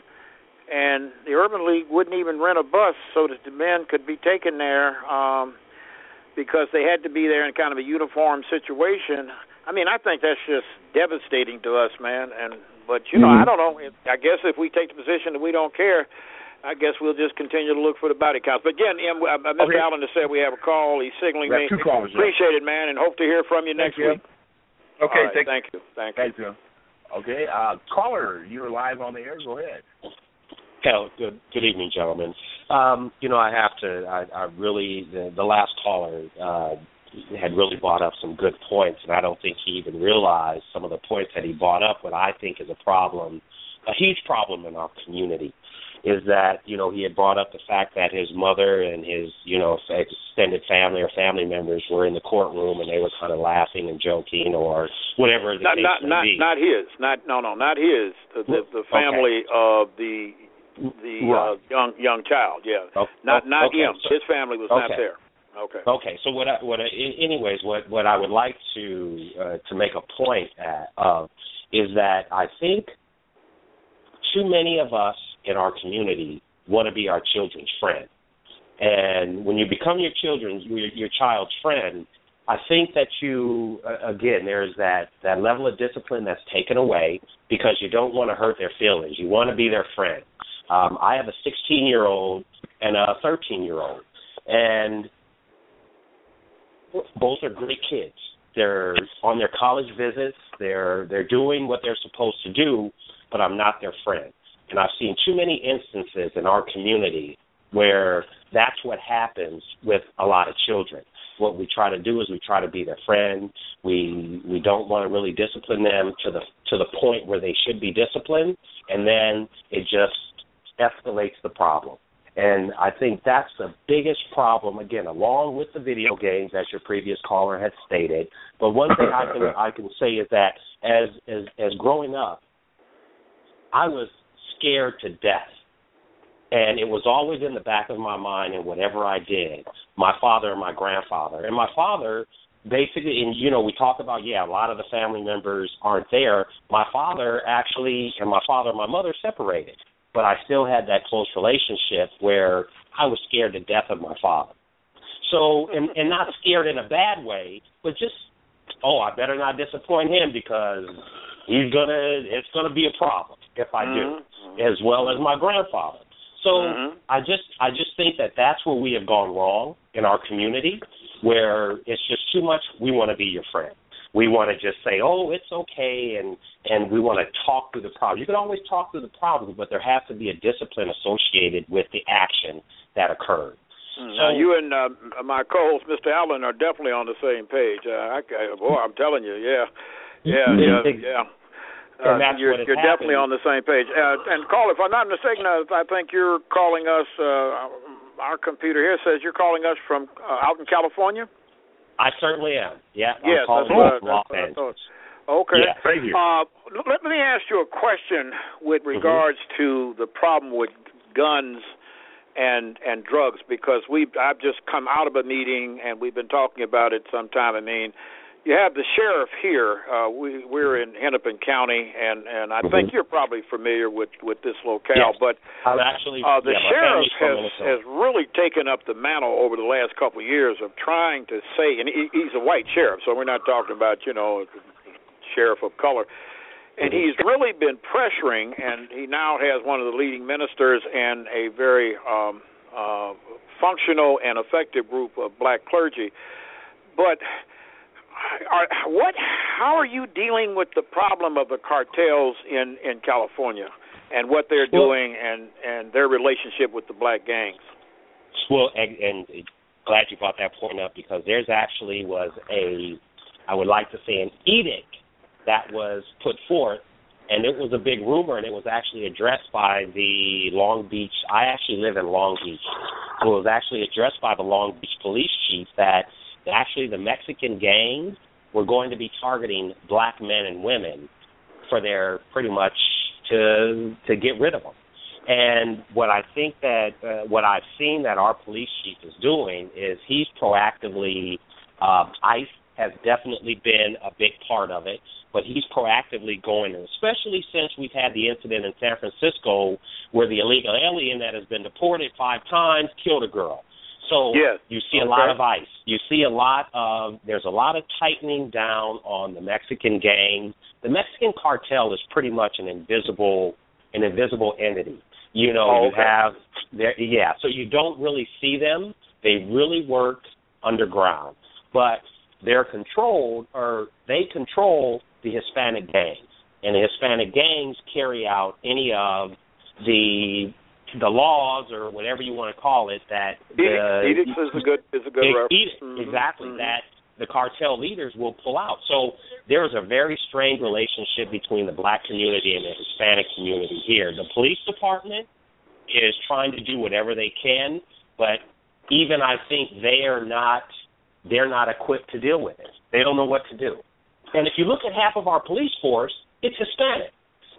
And the Urban League wouldn't even rent a bus so that the men could be taken there um, because they had to be there in kind of a uniform situation. I mean, I think that's just devastating to us, man. And but, you know, mm-hmm. I don't know. I guess if we take the position that we don't care, I guess we'll just continue to look for the body counts. But, again, M, uh, Mister Okay. Allen has said we have a call. He's signaling me. Two calls, Appreciate yeah. it, man, and hope to hear from you Thank next you. week. Okay, right, thank, thank you. Thank you. Thank you. Okay, uh, caller, you're live on the air. Go ahead. Hell, good, good evening, gentlemen. Um, you know, I have to, I, I really, the, the last caller uh, had really brought up some good points, and I don't think he even realized some of the points that he brought up, what I think is a problem, a huge problem in our community, is that, you know, he had brought up the fact that his mother and his, you know, extended family or family members were in the courtroom and they were kind of laughing and joking or whatever the not, case not, may not, be. Not his. Not no, no, not his. The, the, the family okay. of the the right. uh, young young child. Yeah, oh, not not okay. him. So, his family was okay. not there. Okay. Okay. So what? I, what? I, anyways, what what I would like to uh, to make a point at of is that I think too many of us in our community want to be our children's friend, and when you become your children's your, your child's friend, I think that you uh, again there's that that level of discipline that's taken away because you don't want to hurt their feelings. You want to be their friend. Um, I have a sixteen-year-old and a thirteen-year-old, and both are great kids. They're on their college visits. They're they're doing what they're supposed to do, but I'm not their friend. And I've seen too many instances in our community where that's what happens with a lot of children. What we try to do is we try to be their friend. We we don't want to really discipline them to the to the point where they should be disciplined, and then it just escalates the problem. And I think that's the biggest problem, again, along with the video games, as your previous caller had stated. But one thing I can I can say is that as as, as growing up, I was scared to death. And it was always in the back of my mind, and whatever I did, my father and my grandfather. And my father, basically, and, you know, we talk about, yeah, a lot of the family members aren't there. My father actually, and my father and my mother separated. But I still had that close relationship where I was scared to death of my father. So, and, and not scared in a bad way, but just, oh, I better not disappoint him because he's going to, it's going to be a problem if I do, mm-hmm. as well as my grandfather. So mm-hmm. I just I just think that that's where we have gone wrong in our community, where it's just too much. We want to be your friend. We want to just say, oh, it's okay, and, and we want to talk through the problem. You can always talk through the problem, but there has to be a discipline associated with the action that occurred. Mm-hmm. So, now, you and uh, my co-host, Mister Allen, are definitely on the same page. Uh, I, I, boy, I'm telling you, yeah, yeah, yeah, yeah. Uh, you're you're definitely on the same page. Uh, and call, if I'm not mistaken, uh, I think you're calling us, uh, our computer here says you're calling us from uh, out in California? I certainly am, yeah. Yes, I'm that's what, that's what I thought. Okay. Yeah, thank you. Uh, let me ask you a question with regards mm-hmm. to the problem with guns and and drugs, because we I've just come out of a meeting and we've been talking about it sometime. I mean, you have the sheriff here. Uh, we, we're in Hennepin County, and, and I mm-hmm. think you're probably familiar with, with this locale. Yes. But I'm actually, uh, the yeah, sheriff has, has really taken up the mantle over the last couple of years of trying to say, and he, he's a white sheriff, so we're not talking about, you know, sheriff of color. And mm-hmm. he's really been pressuring, and he now has one of the leading ministers and a very um, uh, functional and effective group of black clergy. But Are, what? How are you dealing with the problem of the cartels in, in California and what they're doing well, and, and their relationship with the black gangs? Well, and, and glad you brought that point up, because there's actually was a, I would like to say, an edict that was put forth, and it was a big rumor, and it was actually addressed by the Long Beach. I actually live in Long Beach, so it was actually addressed by the Long Beach police chief that actually the Mexican gangs were going to be targeting black men and women for their pretty much to to get rid of them. And what I think that uh, what I've seen that our police chief is doing is he's proactively uh, ICE has definitely been a big part of it, but he's proactively going, especially since we've had the incident in San Francisco where the illegal alien that has been deported five times killed a girl. So yes. you see a okay. lot of ICE. You see a lot of, there's a lot of tightening down on the Mexican gangs. The Mexican cartel is pretty much an invisible, an invisible entity. You know, oh, you okay. have, yeah, so you don't really see them. They really work underground. But they're controlled, or they control the Hispanic gangs. And the Hispanic gangs carry out any of the the laws or whatever you want to call it that the edicts is a good is a good reference. Edict, mm-hmm. exactly mm-hmm. that the cartel leaders will pull out. So there is a very strained relationship between the black community and the Hispanic community here. The police department is trying to do whatever they can, but even I think they are not they're not equipped to deal with it. They don't know what to do. And if you look at half of our police force, it's Hispanic.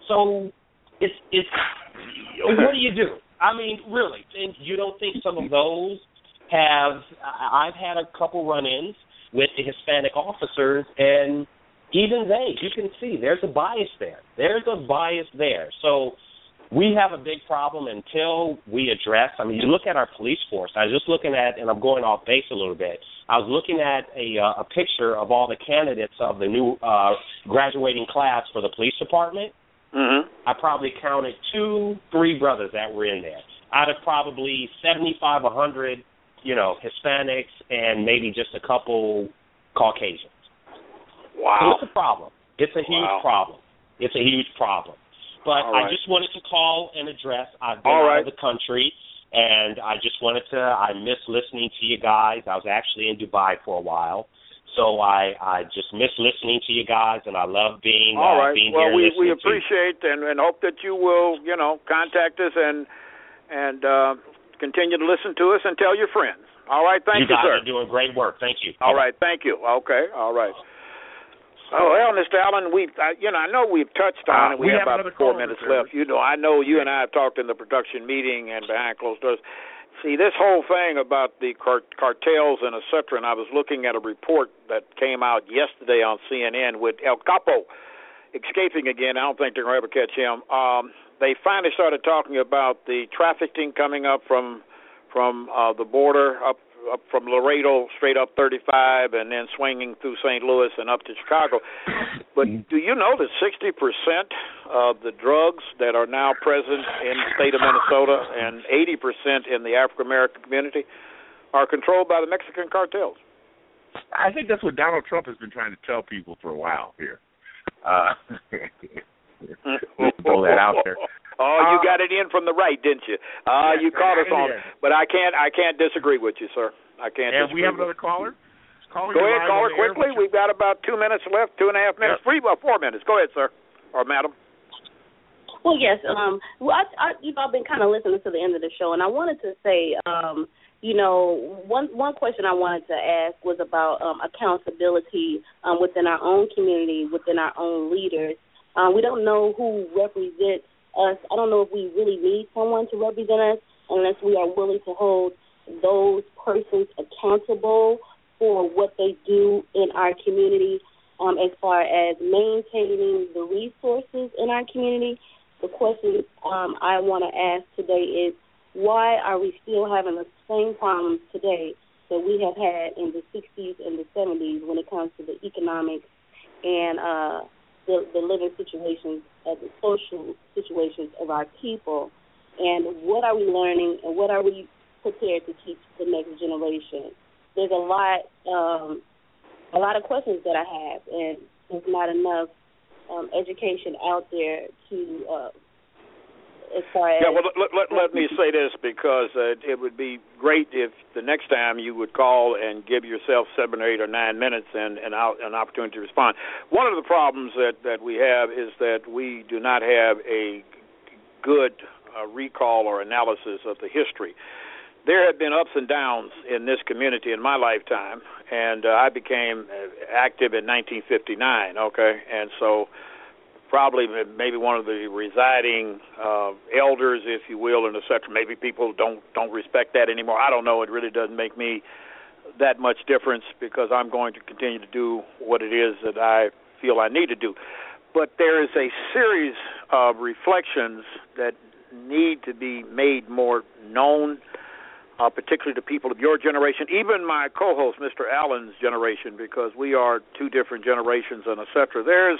So it's it's what do you do? I mean, really, and you don't think some of those have? I've had a couple run-ins with the Hispanic officers, and even they, you can see there's a bias there. There's a bias there. So we have a big problem until we address. I mean, you look at our police force. I was just looking at, and I'm going off base a little bit. I was looking at a, uh, a picture of all the candidates of the new uh, graduating class for the police department. Mm-hmm. I probably counted two, three brothers that were in there out of probably seventy-five, a hundred, you know, Hispanics and maybe just a couple Caucasians. Wow. So it's a problem. It's a huge wow. problem. It's a huge problem. But All right. I just wanted to call and address. I've been All out right. of the country, and I just wanted to. I miss listening to you guys. I was actually in Dubai for a while, so I I just miss listening to you guys, and I love being All uh, right. being Well, here. we and we listening to you. appreciate and, and hope that you will, you know, contact us and and uh, continue to listen to us and tell your friends. All right. Thank you, you guys sir. are doing great work. Thank you. All right. Thank you. Okay. All right. Oh, well, Mister Allen, we, uh, you know, I know we've touched on Uh, it. We, we have have about another four caller, minutes Mister left. You know, I know you and I have talked in the production meeting and behind closed doors. See, this whole thing about the cart- cartels and et cetera, and I was looking at a report that came out yesterday on C N N with El Capo escaping again. I don't think they're going to ever catch him. Um, they finally started talking about the trafficking coming up from from uh, the border up up from Laredo straight up thirty-five and then swinging through Saint Louis and up to Chicago. But do you know that sixty percent of the drugs that are now present in the state of Minnesota and eighty percent in the African-American community are controlled by the Mexican cartels? I think that's what Donald Trump has been trying to tell people for a while here. Uh, throw that out there. Oh, you Uh, got it in from the right, didn't you? Uh, yes, you caught I us got it on, in. but I can't. I can't disagree with you, sir. I can't. And disagree we have with another caller. Caller, Go you're ahead, live caller, on the air. quickly. What's your- We've got about two minutes left, two and a half minutes, Yep. three, well, four minutes. Go ahead, sir, or madam. Well, yes. Um, well, I, I, you know, I've been kind of listening to the end of the show, and I wanted to say, um, you know, one one question I wanted to ask was about um, accountability um, within our own community, within our own leaders. Uh, we don't know who represents us. I don't know if we really need someone to represent us unless we are willing to hold those persons accountable for what they do in our community, um, as far as maintaining the resources in our community. The question um, I want to ask today is, why are we still having the same problems today that we have had in the sixties and the seventies when it comes to the economics and uh, the, the living situations, uh, the social situations of our people? And what are we learning, and what are we prepared to teach the next generation? There's a lot, um, a lot of questions that I have, and there's not enough um, education out there to, uh, as far as... Yeah, well, let, let, let me say this, because uh, it would be great if the next time you would call and give yourself seven or eight or nine minutes and, and out, an opportunity to respond. One of the problems that, that we have is that we do not have a good uh, recall or analysis of the history. There have been ups and downs in this community in my lifetime, and uh, I became active in nineteen fifty-nine, okay? And so probably maybe one of the residing uh, elders, if you will, and et cetera. Maybe people don't, don't respect that anymore. I don't know. It really doesn't make me that much difference, because I'm going to continue to do what it is that I feel I need to do. But there is a series of reflections that need to be made more known, Uh, particularly to people of your generation, even my co-host, Mister Allen's generation, because we are two different generations and et cetera. There's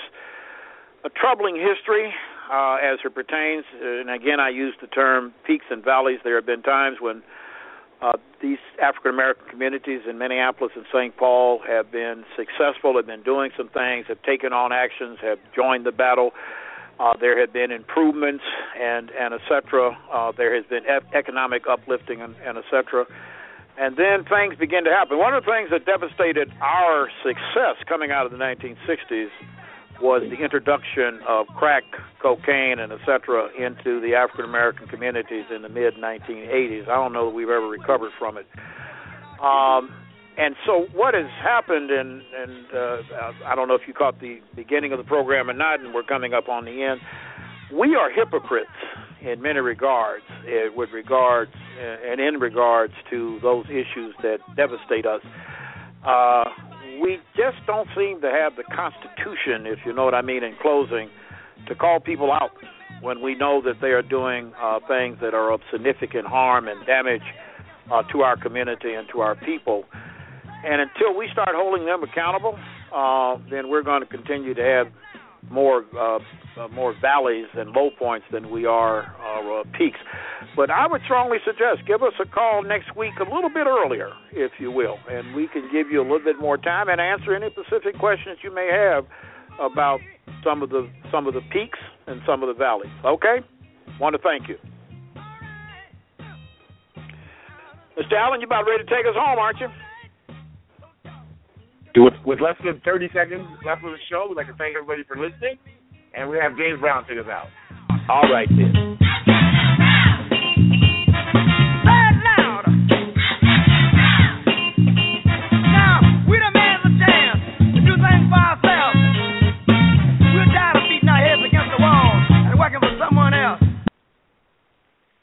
a troubling history uh, as it pertains, and again, I use the term peaks and valleys. There have been times when uh, these African-American communities in Minneapolis and Saint Paul have been successful, have been doing some things, have taken on actions, have joined the battle. Uh, there have been improvements and, and et cetera. Uh, there has been e- economic uplifting and, and et cetera. And then things begin to happen. One of the things that devastated our success coming out of the nineteen sixties was the introduction of crack, cocaine, and et cetera into the African-American communities in the mid nineteen eighties. I don't know that we've ever recovered from it. Um, And so what has happened, and, and uh, I don't know if you caught the beginning of the program or not, and we're coming up on the end, we are hypocrites in many regards, uh, with regards uh, and in regards to those issues that devastate us. Uh, we just don't seem to have the Constitution, if you know what I mean, in closing, to call people out when we know that they are doing uh, things that are of significant harm and damage uh, to our community and to our people. And until we start holding them accountable, uh, then we're going to continue to have more uh, uh, more valleys and low points than we are uh, uh, peaks. But I would strongly suggest give us a call next week a little bit earlier, if you will, and we can give you a little bit more time and answer any specific questions you may have about some of the some of the peaks in some of the valleys. Okay? Want to thank you. Mister Allen, you're about ready to take us home, aren't you? With, with less than thirty seconds left of the show, we'd like to thank everybody for listening, and we have James Brown take us out. All right, then.